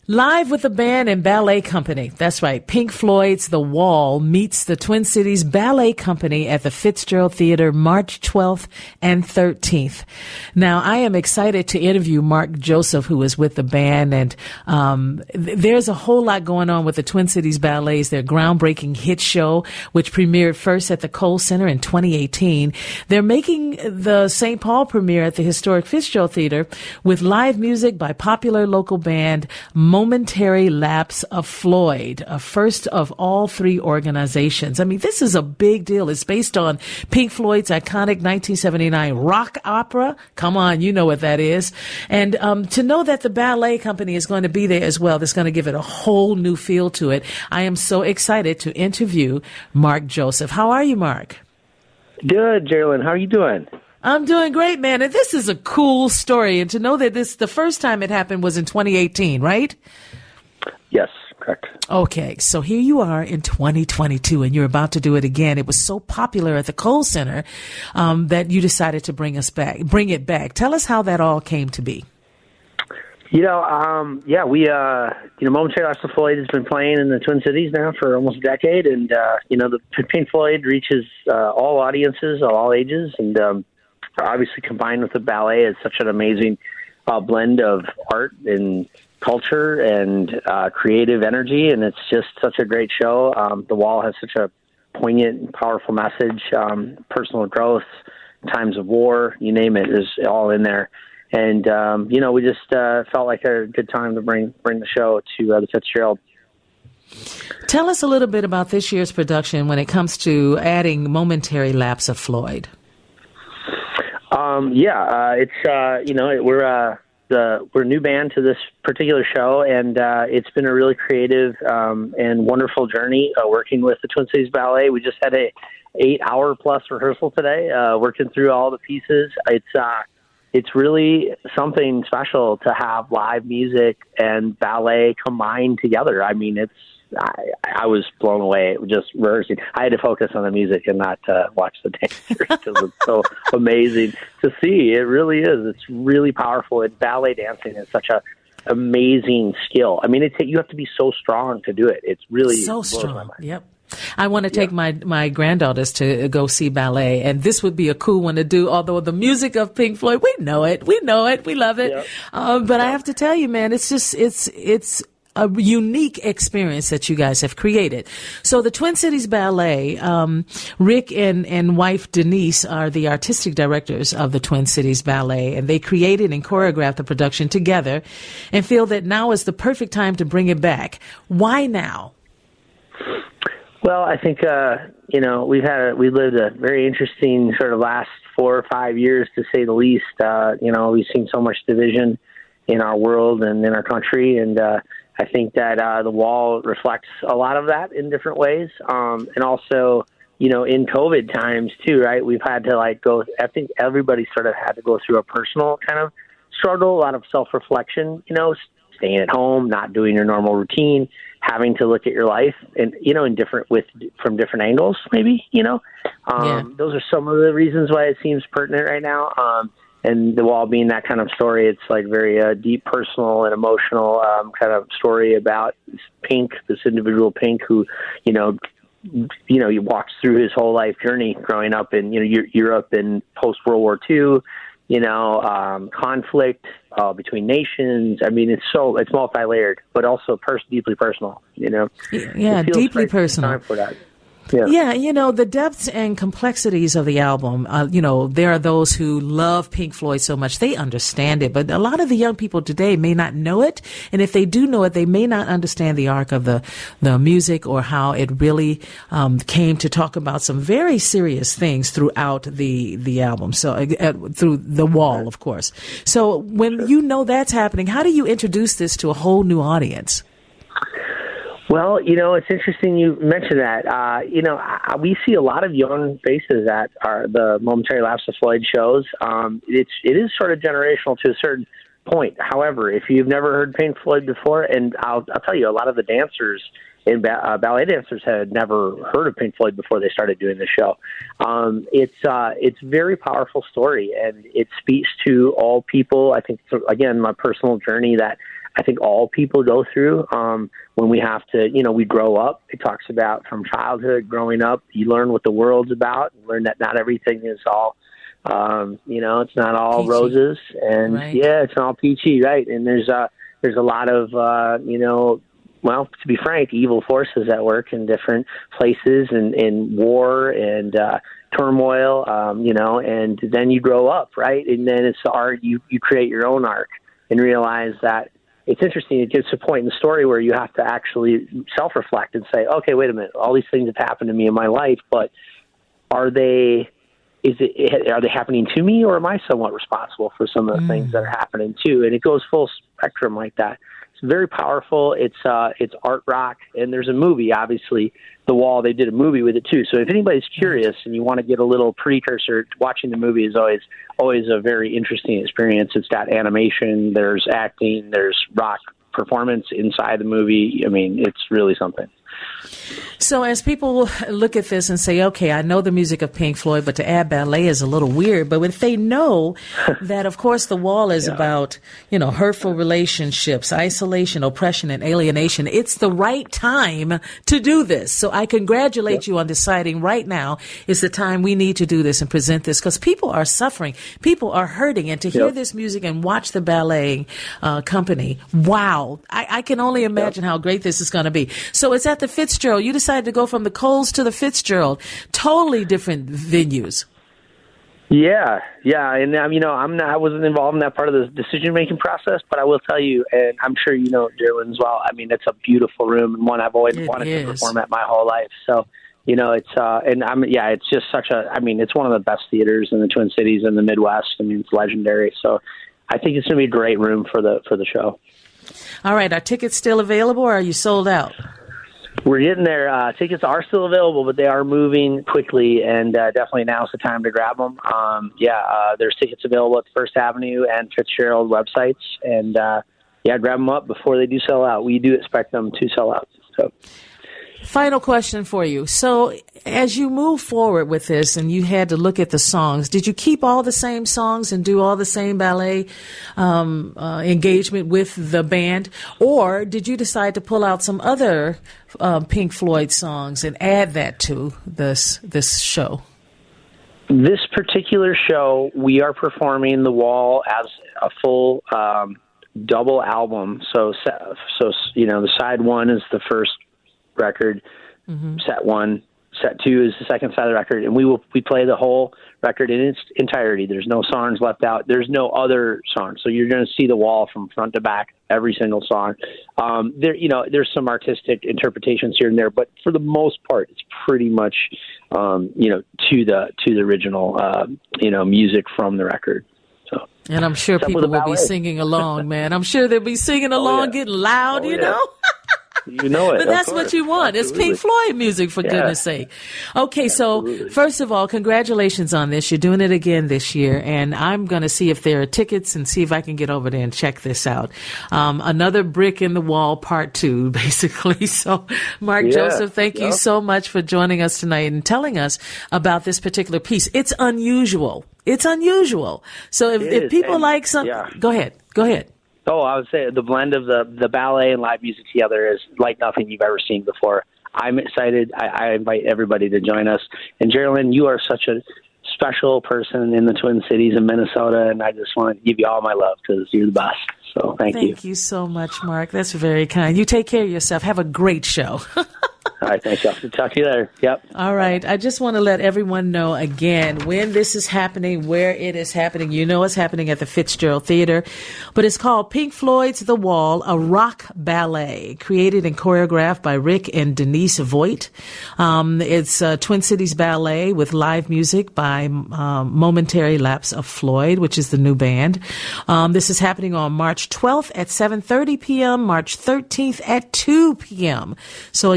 [SPEAKER 7] Live with the band and ballet company. That's right. Pink Floyd's The Wall meets the Twin Cities Ballet Company at the Fitzgerald Theater March twelfth and thirteenth. Now, I am excited to interview Mark Joseph, who is with the band, and um, th- there's a whole lot going on with the Twin Cities Ballets, their groundbreaking hit show, which premiered first at the Kohl Center in twenty eighteen. They're making the Saint Paul premiere at the historic Fitzgerald Theater with live music by popular local band Momentary Lapse of Floyd, a first of all three organizations. I mean, this is a big deal. It's based on Pink Floyd's iconic nineteen seventy-nine rock opera. Come on, you know what that is. And um, to know that the ballet company is going to be there as well, that's going to give it a whole new feel to it. I am so excited to interview Mark Joseph. How are you, Mark?
[SPEAKER 12] Good, Geraldine. How are you doing?
[SPEAKER 7] I'm doing great, man. And this is a cool story. And to know that this, the first time it happened was in twenty eighteen, right?
[SPEAKER 12] Yes, correct.
[SPEAKER 7] Okay. So here you are in twenty twenty-two and you're about to do it again. It was so popular at the Kohl Center, um, that you decided to bring us back, bring it back. Tell us how that all came to be.
[SPEAKER 12] You know, um, yeah, we, uh, you know, Momentary Lapse of Floyd has been playing in the Twin Cities now for almost a decade. And, uh, you know, the Pink Floyd reaches uh, all audiences, all ages. And, um, obviously combined with the ballet is such an amazing uh, blend of art and culture and uh, creative energy, and it's just such a great show. Um, the Wall has such a poignant and powerful message, um, personal growth, times of war, you name it, is all in there. And, um, you know, we just uh, felt like a good time to bring bring the show to uh, the Fitzgerald.
[SPEAKER 7] Tell us a little bit about this year's production when it comes to adding Momentary Lapse of Floyd.
[SPEAKER 12] Um, yeah, uh, it's, uh, you know, we're, uh, the, we're a new band to this particular show, and, uh, it's been a really creative, um, and wonderful journey, uh, working with the Twin Cities Ballet. We just had a eight hour plus rehearsal today, uh, working through all the pieces. It's, uh, it's really something special to have live music and ballet combined together. I mean, it's, I, I was blown away just rehearsing. I had to focus on the music and not uh, watch the dancers because it's so amazing to see. It really is. It's really powerful. And ballet dancing is such a amazing skill. I mean, it's, you have to be so strong to do it. It's really
[SPEAKER 7] so strong. Yep. I want to take yeah. my, my granddaughters to go see ballet, and this would be a cool one to do, although the music of Pink Floyd, we know it. We know it. We love it. Yep. Um, but yep. I have to tell you, man, it's just, it's, it's, a unique experience that you guys have created. So the Twin Cities Ballet, um, Rick and, and wife Denise are the artistic directors of the Twin Cities Ballet, and they created and choreographed the production together and feel that now is the perfect time to bring it back. Why now?
[SPEAKER 12] Well, I think, uh, you know, we've had, a, we lived a very interesting sort of last four or five years, to say the least. Uh, you know, we've seen so much division in our world and in our country, and, uh, I think that uh, the Wall reflects a lot of that in different ways. Um, and also, you know, in COVID times too, right? We've had to like go, I think everybody sort of had to go through a personal kind of struggle, a lot of self-reflection, you know, staying at home, not doing your normal routine, having to look at your life and, you know, in different, with, from different angles, maybe, you know, um, yeah. those are some of the reasons why it seems pertinent right now. Um, And The Wall being that kind of story, it's like very uh, deep, personal, and emotional um, kind of story about Pink, this individual Pink, who, you know, you know, he walks through his whole life journey growing up in, you know, Europe in post World War Two, you know, um, conflict uh, between nations. I mean, it's so it's multi-layered, but also pers- deeply personal. You know,
[SPEAKER 7] yeah, deeply personal.
[SPEAKER 12] Time for that.
[SPEAKER 7] Yeah. yeah, you know, the depths and complexities of the album, uh, you know, there are those who love Pink Floyd so much, they understand it. But a lot of the young people today may not know it. And if they do know it, they may not understand the arc of the, the music or how it really um, came to talk about some very serious things throughout the, the album. So uh, through The Wall, of course. So when you know that's happening, how do you introduce this to a whole new audience?
[SPEAKER 12] Well, you know, it's interesting you mentioned that. Uh, you know, I, we see a lot of young faces at our, the Momentary Lapse of Floyd shows. Um, it's, it is sort of generational to a certain point. However, if you've never heard Pink Floyd before, and I'll, I'll tell you, a lot of the dancers and ba- uh, ballet dancers had never heard of Pink Floyd before they started doing the show. Um, it's uh, it's a very powerful story, and it speaks to all people. I think, again, my personal journey that I think all people go through um, when we have to, you know, we grow up. It talks about from childhood, growing up, you learn what the world's about, you learn that not everything is all, um, you know, it's not all peachy. Roses. And, right. yeah, it's not all peachy, right? And there's, uh, there's a lot of, uh, you know, well, to be frank, evil forces at work in different places and in war and uh, turmoil, um, you know, and then you grow up, right? And then it's the art, you, you create your own arc and realize that it's interesting. It gets to a point in the story where you have to actually self-reflect and say, okay, wait a minute, all these things have happened to me in my life, but are they, is it, are they happening to me, or am I somewhat responsible for some of the mm. things that are happening too? And it goes full spectrum like that. It's very powerful. It's uh, it's art rock, and there's a movie, obviously, The Wall. They did a movie with it too. So if anybody's curious and you want to get a little precursor, watching the movie is always always a very interesting experience. It's got animation, there's acting, there's rock performance inside the movie. I mean, it's really something.
[SPEAKER 7] So as people look at this and say, okay, I know the music of Pink Floyd, but to add ballet is a little weird. But if they know that, of course, The Wall is yeah. about, you know, hurtful relationships, isolation, oppression, and alienation, it's the right time to do this. So I congratulate yeah. you on deciding right now is the time we need to do this and present this, because people are suffering. People are hurting. And to hear yeah. this music and watch the ballet uh, company, wow, I, I can only imagine yeah. how great this is going to be. So it's at the Fitzgerald. You decided to go from the Coles to the Fitzgerald. Totally different venues.
[SPEAKER 12] Yeah, yeah, and um, you know, I'm not, I wasn't involved in that part of the decision-making process, but I will tell you, and I'm sure you know Geraldine as well. I mean, it's a beautiful room and one I've always it wanted is. to perform at my whole life. So, you know, it's uh, and I'm yeah, it's just such a. I mean, it's one of the best theaters in the Twin Cities and the Midwest. I mean, it's legendary. So, I think it's going to be a great room for the for the show.
[SPEAKER 7] All right, are tickets still available, or are you sold out?
[SPEAKER 12] We're getting there. Uh, tickets are still available, but they are moving quickly, and uh, definitely now's the time to grab them. Um, yeah, uh, there's tickets available at the First Avenue and Fitzgerald websites, and uh, yeah, grab them up before they do sell out. We do expect them to sell out. So.
[SPEAKER 7] Final question for you. So as you move forward with this and you had to look at the songs, did you keep all the same songs and do all the same ballet um, uh, engagement with the band? Or did you decide to pull out some other uh, Pink Floyd songs and add that to this this show?
[SPEAKER 12] This particular show, we are performing The Wall as a full um, double album. So, so you know, the side one is the first record, mm-hmm. set one, set two is the second side of the record, and we will we play the whole record in its entirety. There's no songs left out. There's no other songs, so you're going to see The Wall from front to back, every single song. Um, there, you know, there's some artistic interpretations here and there, but for the most part, it's pretty much, um, you know, to the to the original, uh, you know, music from the record. So,
[SPEAKER 7] and I'm sure people will be singing along, man. I'm sure they'll be singing along, oh, yeah. getting loud, oh, you yeah. know.
[SPEAKER 12] You know it.
[SPEAKER 7] But that's what you want. Absolutely. It's Pink Floyd music, for yeah. goodness sake. Okay, Absolutely. So first of all, congratulations on this. You're doing it again this year, and I'm going to see if there are tickets and see if I can get over there and check this out. Um, another brick in the wall, part two, basically. So, Mark yeah. Joseph, thank yeah. you so much for joining us tonight and telling us about this particular piece. It's unusual. It's unusual. So if, if people and, like something, yeah. go ahead. Go ahead.
[SPEAKER 12] Oh, I would say the blend of the, the ballet and live music together is like nothing you've ever seen before. I'm excited. I, I invite everybody to join us. And Geraldine, you are such a special person in the Twin Cities in Minnesota, and I just want to give you all my love because you're the best. So thank,
[SPEAKER 7] thank
[SPEAKER 12] you.
[SPEAKER 7] Thank you so much, Mark. That's very kind. You take care of yourself. Have a great show.
[SPEAKER 12] All right, thanks. I'll talk to you later. Yep.
[SPEAKER 7] All right. I just want to let everyone know again when this is happening, where it is happening. You know it's happening at the Fitzgerald Theater, but it's called Pink Floyd's The Wall, a rock ballet created and choreographed by Rick and Denise Voigt. Um, it's uh, Twin Cities Ballet with live music by um, Momentary Lapse of Floyd, which is the new band. Um, this is happening on March twelfth at seven thirty p.m., March thirteenth at two p.m. So again, March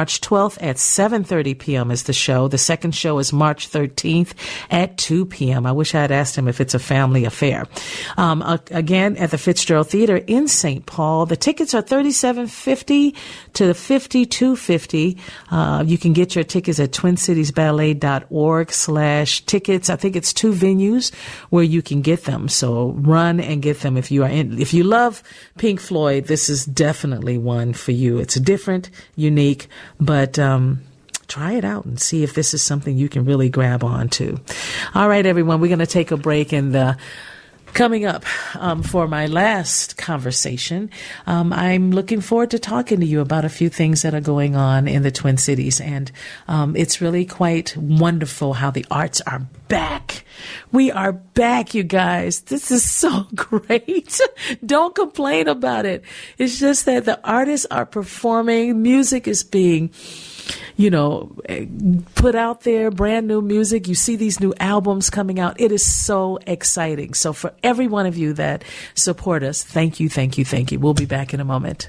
[SPEAKER 7] March twelfth at seven thirty p.m. is the show. The second show is March thirteenth at two p.m. I wish I had asked him if it's a family affair. Um, uh, again, at the Fitzgerald Theater in Saint Paul. The tickets are thirty-seven fifty to fifty-two fifty. Uh, you can get your tickets at twin cities ballet dot org slash tickets. I think it's two venues where you can get them. So run and get them if you are in. If you love Pink Floyd, this is definitely one for you. It's different, unique, but um, try it out and see if this is something you can really grab onto. All right, everyone, we're going to take a break, and uh, coming up um, for my last conversation, um, I'm looking forward to talking to you about a few things that are going on in the Twin Cities. And um, it's really quite wonderful how the arts are back. We are back, you guys. This is so great. Don't complain about it. It's just that the artists are performing. Music is being, you know, put out there, brand new music. You see these new albums coming out. It is so exciting. So for every one of you that support us, thank you, thank you, thank you. We'll be back in a moment.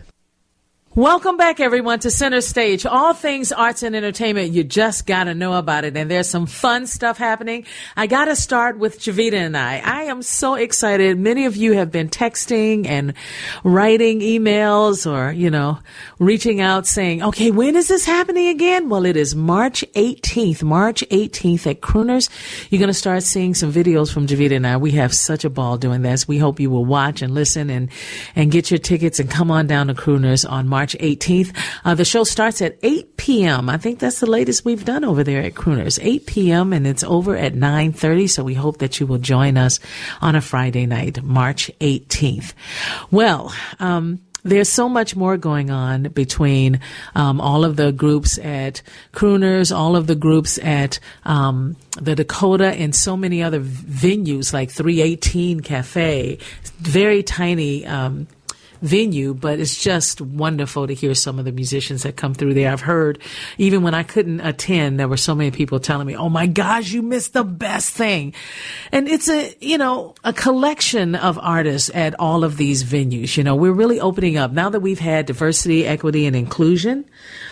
[SPEAKER 7] Welcome back, everyone, to Center Stage. All things arts and entertainment. You just got to know about it. And there's some fun stuff happening. I got to start with Javita and I. I am so excited. Many of you have been texting and writing emails or, you know, reaching out saying, okay, when is this happening again? Well, it is March eighteenth, March eighteenth at Crooners. You're going to start seeing some videos from Javita and I. We have such a ball doing this. We hope you will watch and listen and, and get your tickets and come on down to Crooners on March eighteenth. Uh, the show starts at eight p.m. I think that's the latest we've done over there at Crooners, eight p.m. and it's over at nine thirty. So we hope that you will join us on a Friday night, March eighteenth. Well, um, there's so much more going on between um, all of the groups at Crooners, all of the groups at um, the Dakota, and so many other venues like three eighteen Cafe, very tiny um venue, but it's just wonderful to hear some of the musicians that come through there. I've heard, even when I couldn't attend, there were so many people telling me, oh my gosh, you missed the best thing. And it's a, you know, a collection of artists at all of these venues. You know, we're really opening up now that we've had diversity, equity, and inclusion.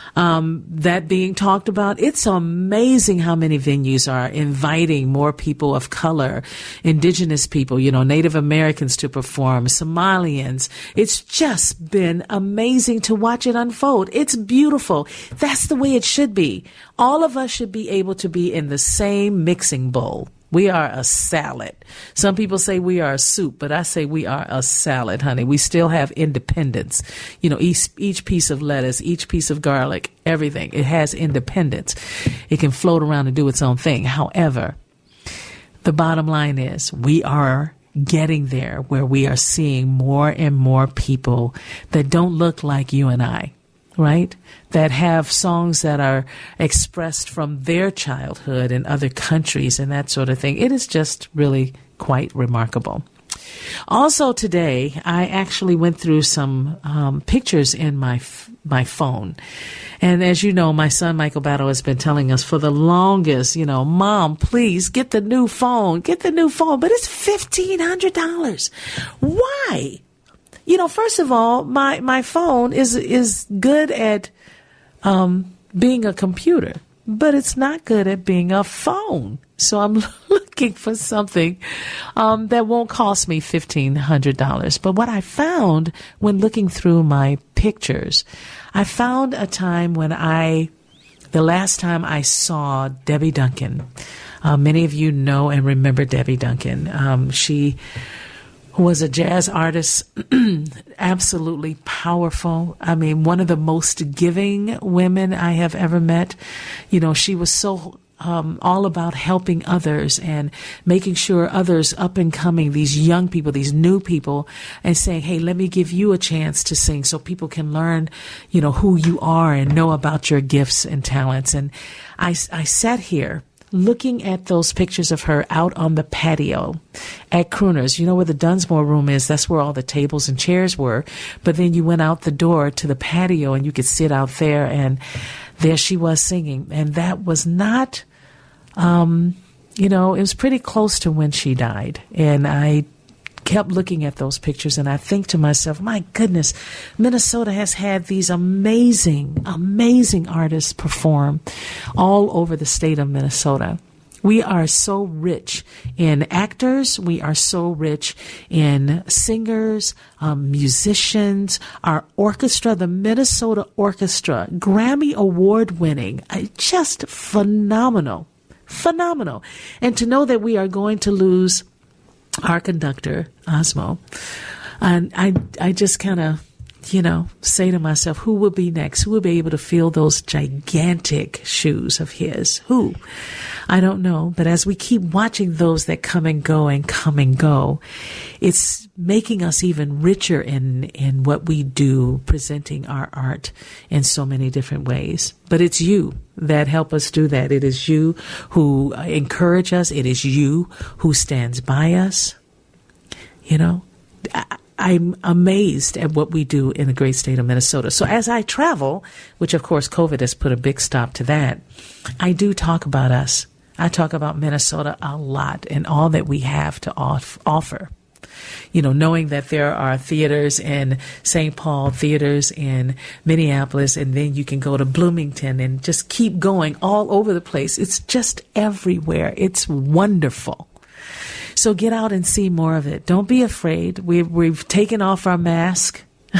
[SPEAKER 7] Um, that being talked about. It's amazing how many venues are inviting more people of color, indigenous people, you know, Native Americans to perform, Somalians. It's just been amazing to watch it unfold. It's beautiful. That's the way it should be. All of us should be able to be in the same mixing bowl. We are a salad. Some people say we are a soup, but I say we are a salad, honey. We still have independence. You know, each, each piece of lettuce, each piece of garlic, everything. It has independence. It can float around and do its own thing. However, the bottom line is we are getting there where we are seeing more and more people that don't look like you and I. Right? That have songs that are expressed from their childhood in other countries and that sort of thing. It is just really quite remarkable. Also today, I actually went through some um, pictures in my f- my phone. And as you know, my son, Michael Battle, has been telling us for the longest, you know, Mom, please get the new phone, get the new phone. But it's fifteen hundred dollars. Why? You know, first of all, my, my phone is is good at um, being a computer, but it's not good at being a phone. So I'm looking for something um, that won't cost me fifteen hundred dollars. But what I found when looking through my pictures, I found a time when I, the last time I saw Debbie Duncan. Uh, many of you know and remember Debbie Duncan. Um, she was a jazz artist, absolutely powerful. I mean, one of the most giving women I have ever met. You know, she was so um, all about helping others and making sure others up and coming, these young people, these new people, and saying, hey, let me give you a chance to sing so people can learn, you know, who you are and know about your gifts and talents. And I, I sat here looking at those pictures of her out on the patio at Crooners. You know where the Dunsmore room is? That's where all the tables and chairs were. But then you went out the door to the patio and you could sit out there, and there she was singing. And that was not, um, you know, it was pretty close to when she died. And I kept looking at those pictures and I think to myself, my goodness, Minnesota has had these amazing, amazing artists perform all over the state of Minnesota. We are so rich in actors. We are so rich in singers, um, musicians, our orchestra, the Minnesota Orchestra, Grammy Award winning, uh, just phenomenal, phenomenal. And to know that we are going to lose our conductor, Osmo, and I, I just kind of, you know, say to myself, who will be next? Who will be able to fill those gigantic shoes of his? Who? I don't know. But as we keep watching those that come and go and come and go, it's making us even richer in, in what we do, presenting our art in so many different ways. But it's you that help us do that. It is you who encourage us. It is you who stands by us. You know, I, I'm amazed at what we do in the great state of Minnesota. So as I travel, which of course COVID has put a big stop to that, I do talk about us. I talk about Minnesota a lot and all that we have to off- offer. You know, knowing that there are theaters in Saint Paul, theaters in Minneapolis, and then you can go to Bloomington and just keep going all over the place. It's just everywhere. It's wonderful. So get out and see more of it. Don't be afraid. We've, we've taken off our mask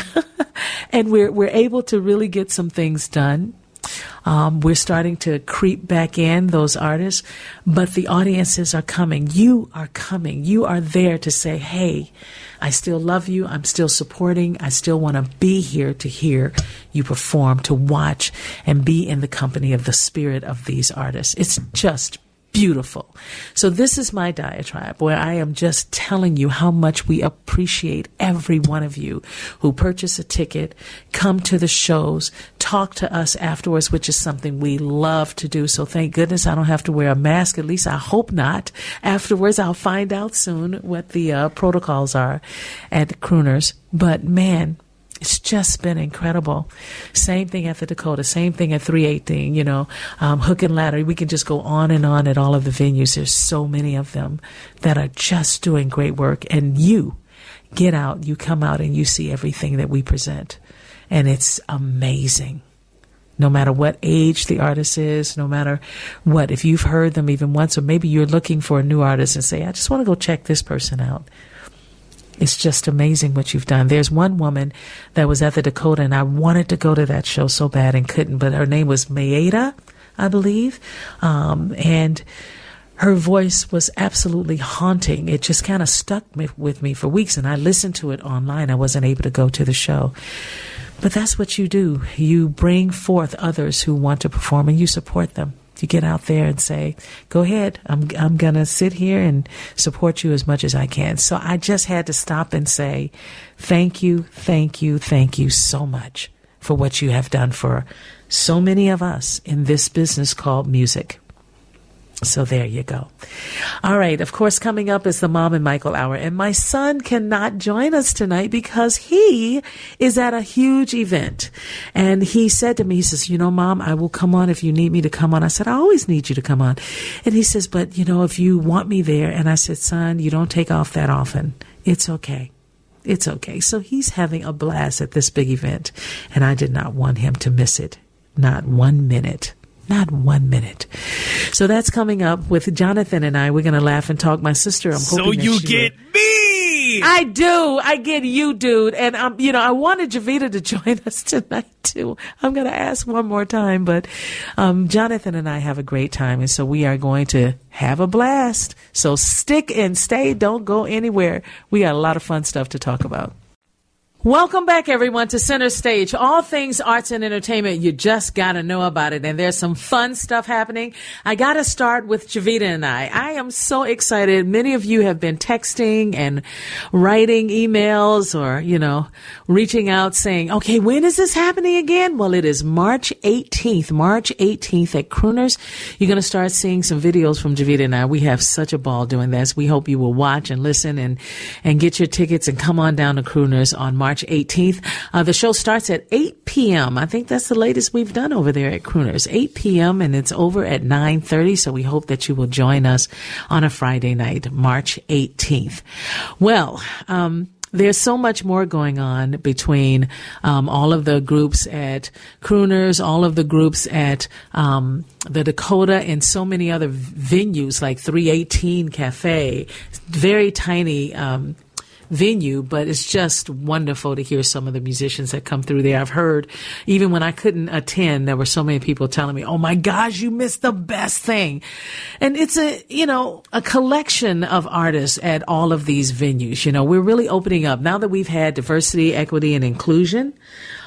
[SPEAKER 7] and we're, we're able to really get some things done. Um, we're starting to creep back in, those artists, but the audiences are coming. You are coming. You are there to say, hey, I still love you. I'm still supporting. I still want to be here to hear you perform, to watch and be in the company of the spirit of these artists. It's just beautiful. So this is my diatribe where I am just telling you how much we appreciate every one of you who purchase a ticket, come to the shows, talk to us afterwards, which is something we love to do. So thank goodness I don't have to wear a mask. At least I hope not. Afterwards, I'll find out soon what the uh, protocols are at Crooners. But man, it's just been incredible. Same thing at the Dakota, same thing at three eighteen, you know, um, Hook and Ladder. We can just go on and on at all of the venues. There's so many of them that are just doing great work. And you get out, you come out and you see everything that we present. And it's amazing. No matter what age the artist is, no matter what, if you've heard them even once, or maybe you're looking for a new artist and say, I just want to go check this person out. It's just amazing what you've done. There's one woman that was at the Dakota, and I wanted to go to that show so bad and couldn't, but her name was Maeda, I believe. Um, and her voice was absolutely haunting. It just kind of stuck me, with me for weeks, and I listened to it online. I wasn't able to go to the show. But that's what you do. You bring forth others who want to perform, and you support them. You get out there and say, go ahead, I'm I'm going to sit here and support you as much as I can. So I just had to stop and say, thank you, thank you, thank you so much for what you have done for so many of us in this business called music. So there you go. All right. Of course, coming up is the Mom and Michael Hour. And my son cannot join us tonight because he is at a huge event. And he said to me, he says, you know, Mom, I will come on if you need me to come on. I said, I always need you to come on. And he says, but, you know, if you want me there. And I said, son, you don't take off that often. It's okay. It's okay. So he's having a blast at this big event. And I did not want him to miss it. Not one minute. Not one minute. So that's coming up with Jonathan and I. We're going to laugh and talk. My sister, I'm
[SPEAKER 14] so
[SPEAKER 7] hoping that
[SPEAKER 14] you
[SPEAKER 7] she
[SPEAKER 14] get
[SPEAKER 7] will.
[SPEAKER 14] me.
[SPEAKER 7] I do. I get you, dude. And um, you know, I wanted Javita to join us tonight too. I'm going to ask one more time, but um, Jonathan and I have a great time, and so we are going to have a blast. So stick and stay. Don't go anywhere. We got a lot of fun stuff to talk about. Welcome back, everyone, to Center Stage. All things arts and entertainment. You just got to know about it. And there's some fun stuff happening. I got to start with Javita and I. I am so excited. Many of you have been texting and writing emails or, you know, reaching out saying, okay, when is this happening again? Well, it is March eighteenth, March eighteenth at Crooners. You're going to start seeing some videos from Javita and I. We have such a ball doing this. We hope you will watch and listen and, and get your tickets and come on down to Crooners on March March eighteenth. Uh, the show starts at eight p.m. I think that's the latest we've done over there at Crooners, eight p.m. and it's over at nine thirty. So we hope that you will join us on a Friday night, March eighteenth. Well, um, there's so much more going on between um, all of the groups at Crooners, all of the groups at um, the Dakota, and so many other venues like three eighteen Cafe. Very tiny um, venue, but it's just wonderful to hear some of the musicians that come through there. I've heard, even when I couldn't attend, there were so many people telling me, oh my gosh, you missed the best thing. And it's a, you know, a collection of artists at all of these venues. You know, we're really opening up now that we've had diversity, equity, and inclusion.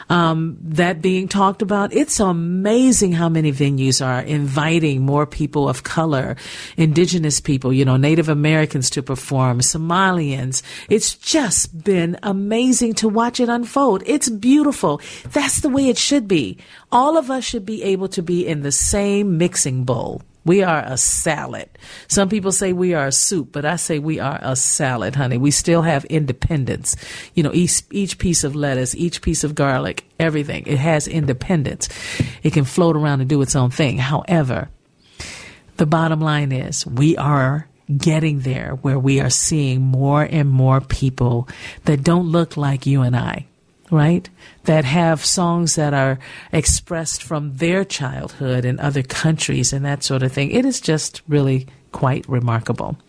[SPEAKER 7] Um, that being talked about, it's amazing how many venues are inviting more people of color, indigenous people, you know, Native Americans to perform, Somalians. It's just been amazing to watch it unfold. It's beautiful. That's the way it should be. All of us should be able to be in the same mixing bowl. We are a salad. Some people say we are a soup, but I say we are a salad, honey. We still have independence. You know, each, each piece of lettuce, each piece of garlic, everything. It has independence. It can float around and do its own thing. However, the bottom line is we are getting there where we are seeing more and more people that don't look like you and I. Right? That have songs that are expressed from their childhood in other countries and that sort of thing. It is just really quite remarkable.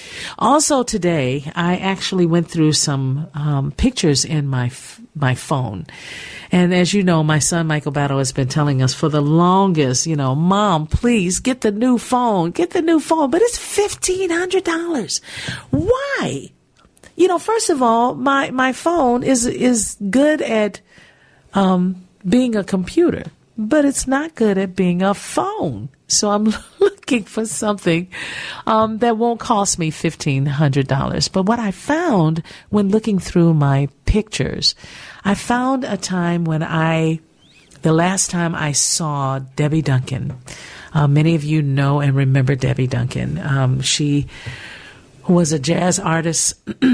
[SPEAKER 7] Also today, I actually went through some um, pictures in my f- my phone. And as you know, my son, Michael Battle, has been telling us for the longest, you know, Mom, please get the new phone, get the new phone. But it's fifteen hundred dollars. Why? You know, first of all, my, my phone is is good at um, being a computer, but it's not good at being a phone. So I'm looking for something um, that won't cost me fifteen hundred dollars. But what I found when looking through my pictures, I found a time when I, the last time I saw Debbie Duncan. Uh, many of you know and remember Debbie Duncan. Um, she who was a jazz artist,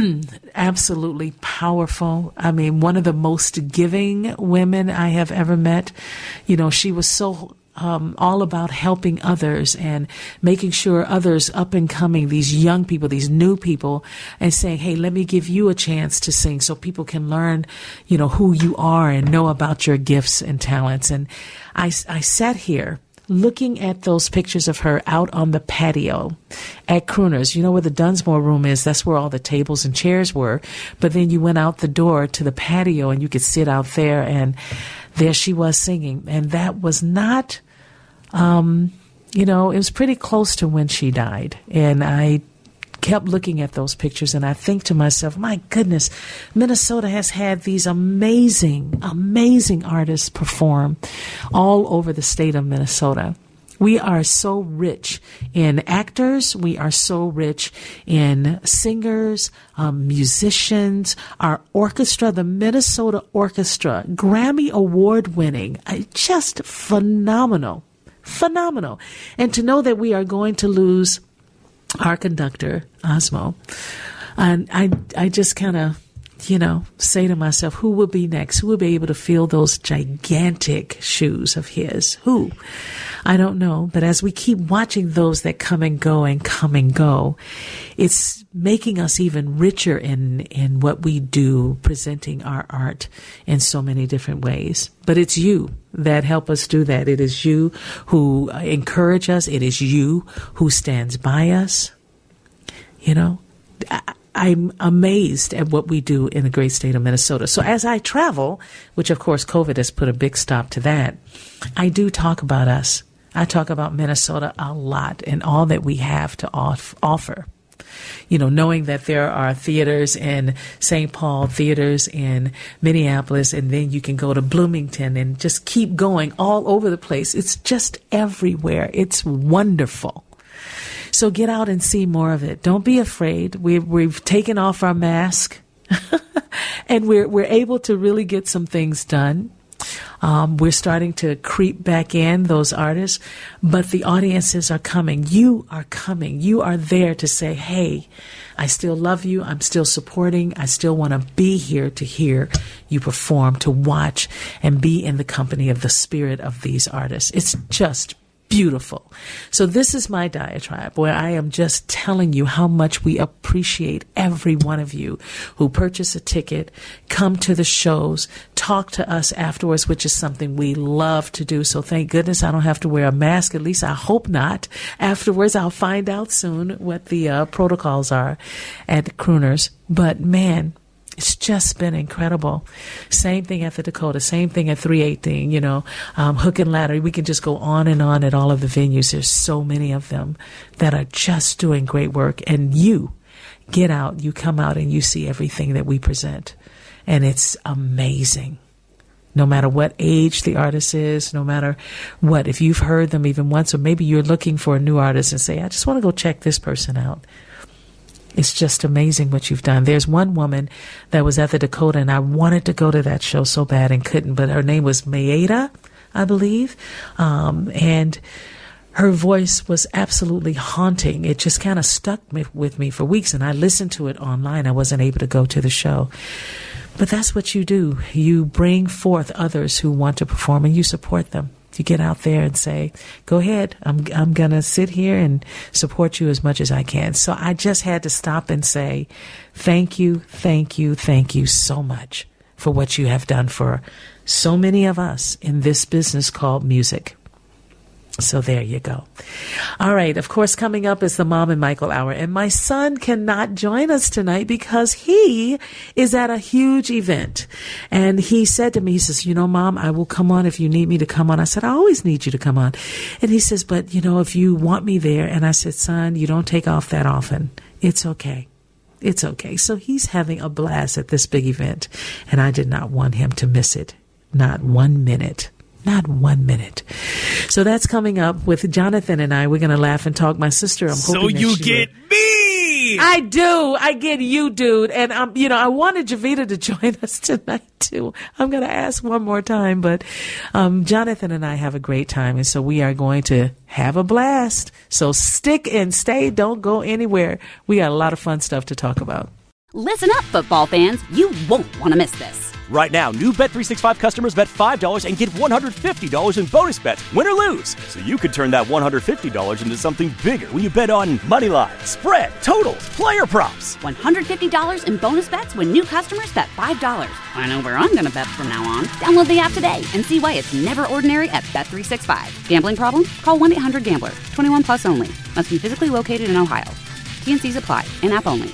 [SPEAKER 7] absolutely powerful. I mean, one of the most giving women I have ever met. You know, she was so um, all about helping others and making sure others up and coming, these young people, these new people, and saying, hey, let me give you a chance to sing so people can learn, you know, who you are and know about your gifts and talents. And I, I sat here looking at those pictures of her out on the patio at Crooners. You know where the Dunsmore room is? That's where all the tables and chairs were. But then you went out the door to the patio and you could sit out there, and there she was singing. And that was not, um, you know, it was pretty close to when she died. And I kept looking at those pictures, and I think to myself, my goodness, Minnesota has had these amazing, amazing artists perform all over the state of Minnesota. We are so rich in actors. We are so rich in singers, um, musicians, our orchestra, the Minnesota Orchestra, Grammy Award winning, uh, just phenomenal, phenomenal. And to know that we are going to lose our conductor, Osmo, and I, I just kind of, you know, say to myself, who will be next? Who will be able to fill those gigantic shoes of his? Who? I don't know. But as we keep watching those that come and go and come and go, it's making us even richer in, in what we do, presenting our art in so many different ways. But it's you that help us do that. It is you who encourage us. It is you who stands by us. You know, I, I'm amazed at what we do in the great state of Minnesota. So as I travel, which of course COVID has put a big stop to that, I do talk about us. I talk about Minnesota a lot and all that we have to off- offer. You know, knowing that there are theaters in Saint Paul, theaters in Minneapolis, and then you can go to Bloomington and just keep going all over the place. It's just everywhere. It's wonderful. So get out and see more of it. Don't be afraid. We've, we've taken off our mask and we're, we're able to really get some things done. Um, we're starting to creep back in, those artists, but the audiences are coming. You are coming. You are there to say, hey, I still love you. I'm still supporting. I still want to be here to hear you perform, to watch and be in the company of the spirit of these artists. It's just beautiful. So this is my diatribe where I am just telling you how much we appreciate every one of you who purchase a ticket, come to the shows, talk to us afterwards, which is something we love to do. So thank goodness I don't have to wear a mask. At least I hope not. Afterwards, I'll find out soon what the uh, protocols are at Crooners. But man, it's just been incredible. Same thing at the Dakota, same thing at three eighteen, you know, um, Hook and Ladder. We can just go on and on at all of the venues. There's so many of them that are just doing great work. And you get out, you come out and you see everything that we present. And it's amazing. No matter what age the artist is, no matter what, if you've heard them even once, or maybe you're looking for a new artist and say, I just want to go check this person out. It's just amazing what you've done. There's one woman that was at the Dakota, and I wanted to go to that show so bad and couldn't, but her name was Maeda, I believe. Um, and her voice was absolutely haunting. It just kind of stuck me, with me for weeks, and I listened to it online. I wasn't able to go to the show. But that's what you do. You bring forth others who want to perform, and you support them. You get out there and say, go ahead, I'm I'm going to sit here and support you as much as I can. So I just had to stop and say, thank you, thank you, thank you so much for what you have done for so many of us in this business called music. So there you go. All right. Of course, coming up is the Mom and Michael Hour. And my son cannot join us tonight because he is at a huge event. And he said to me, he says, you know, Mom, I will come on if you need me to come on. I said, I always need you to come on. And he says, but, you know, if you want me there. And I said, son, you don't take off that often. It's okay. It's okay. So he's having a blast at this big event. And I did not want him to miss it. Not one minute. Not one minute. So that's coming up with Jonathan and I. We're going to laugh and talk. My sister, I'm
[SPEAKER 14] so
[SPEAKER 7] hoping that
[SPEAKER 14] you
[SPEAKER 7] she
[SPEAKER 14] get
[SPEAKER 7] will.
[SPEAKER 14] me.
[SPEAKER 7] I do. I get you, dude. And um, you know, I wanted Javita to join us tonight too. I'm going to ask one more time, but um, Jonathan and I have a great time, and so we are going to have a blast. So stick and stay. Don't go anywhere. We got a lot of fun stuff to talk about.
[SPEAKER 1] Listen up, football fans. You won't want to miss this.
[SPEAKER 2] Right now, new Bet three sixty-five customers bet five dollars and get one hundred fifty dollars in bonus bets, win or lose. So you could turn that one hundred fifty dollars into something bigger when you bet on money line, spread, totals, player props.
[SPEAKER 1] one hundred fifty dollars in bonus bets when new customers bet five dollars. I know where I'm going to bet from now on. Download the app today and see why it's never ordinary at Bet three sixty-five. Gambling problem? Call one eight hundred gambler. twenty-one plus only. Must be physically located in Ohio. T and C's apply. In-app only.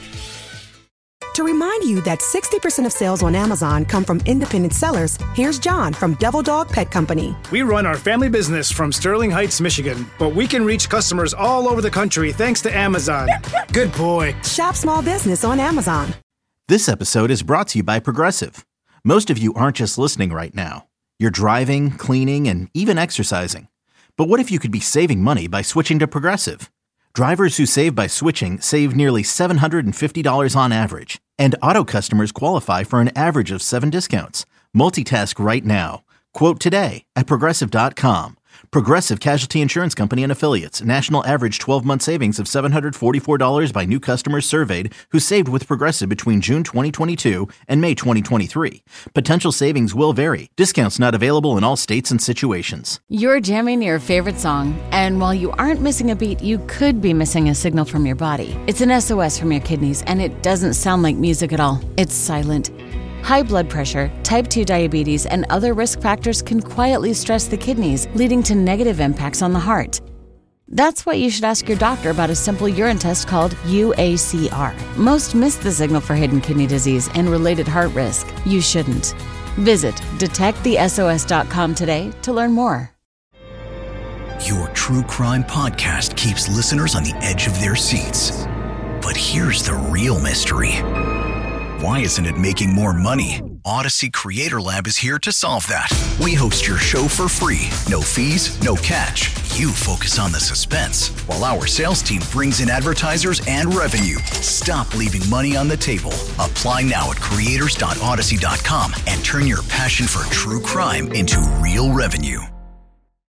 [SPEAKER 3] To remind you that sixty percent of sales on Amazon come from independent sellers, here's John from Devil Dog Pet Company.
[SPEAKER 4] We run our family business from Sterling Heights, Michigan, but we can reach customers all over the country thanks to Amazon. Good boy.
[SPEAKER 3] Shop small business on Amazon.
[SPEAKER 5] This episode is brought to you by Progressive. Most of you aren't just listening right now. You're driving, cleaning, and even exercising. But what if you could be saving money by switching to Progressive? Drivers who save by switching save nearly seven hundred fifty dollars on average. And auto customers qualify for an average of seven discounts. Multitask right now. Quote today at Progressive dot com. Progressive Casualty Insurance Company and Affiliates. National average twelve-month savings of seven hundred forty-four dollars by new customers surveyed who saved with Progressive between June twenty twenty-two and May twenty twenty-three. Potential savings will vary. Discounts not available in all states and situations.
[SPEAKER 13] You're jamming your favorite song, and while you aren't missing a beat, you could be missing a signal from your body. It's an S O S from your kidneys, and it doesn't sound like music at all. It's silent. High blood pressure, type two diabetes, and other risk factors can quietly stress the kidneys, leading to negative impacts on the heart. That's why you should ask your doctor about a simple urine test called U A C R. Most miss the signal for hidden kidney disease and related heart risk. You shouldn't. Visit detect the S O S dot com today to learn more.
[SPEAKER 15] Your true crime podcast keeps listeners on the edge of their seats. But here's the real mystery. Why isn't it making more money? Odyssey Creator Lab is here to solve that. We host your show for free. No fees, no catch. You focus on the suspense, while our sales team brings in advertisers and revenue. Stop leaving money on the table. Apply now at creators dot odyssey dot com and turn your passion for true crime into real revenue.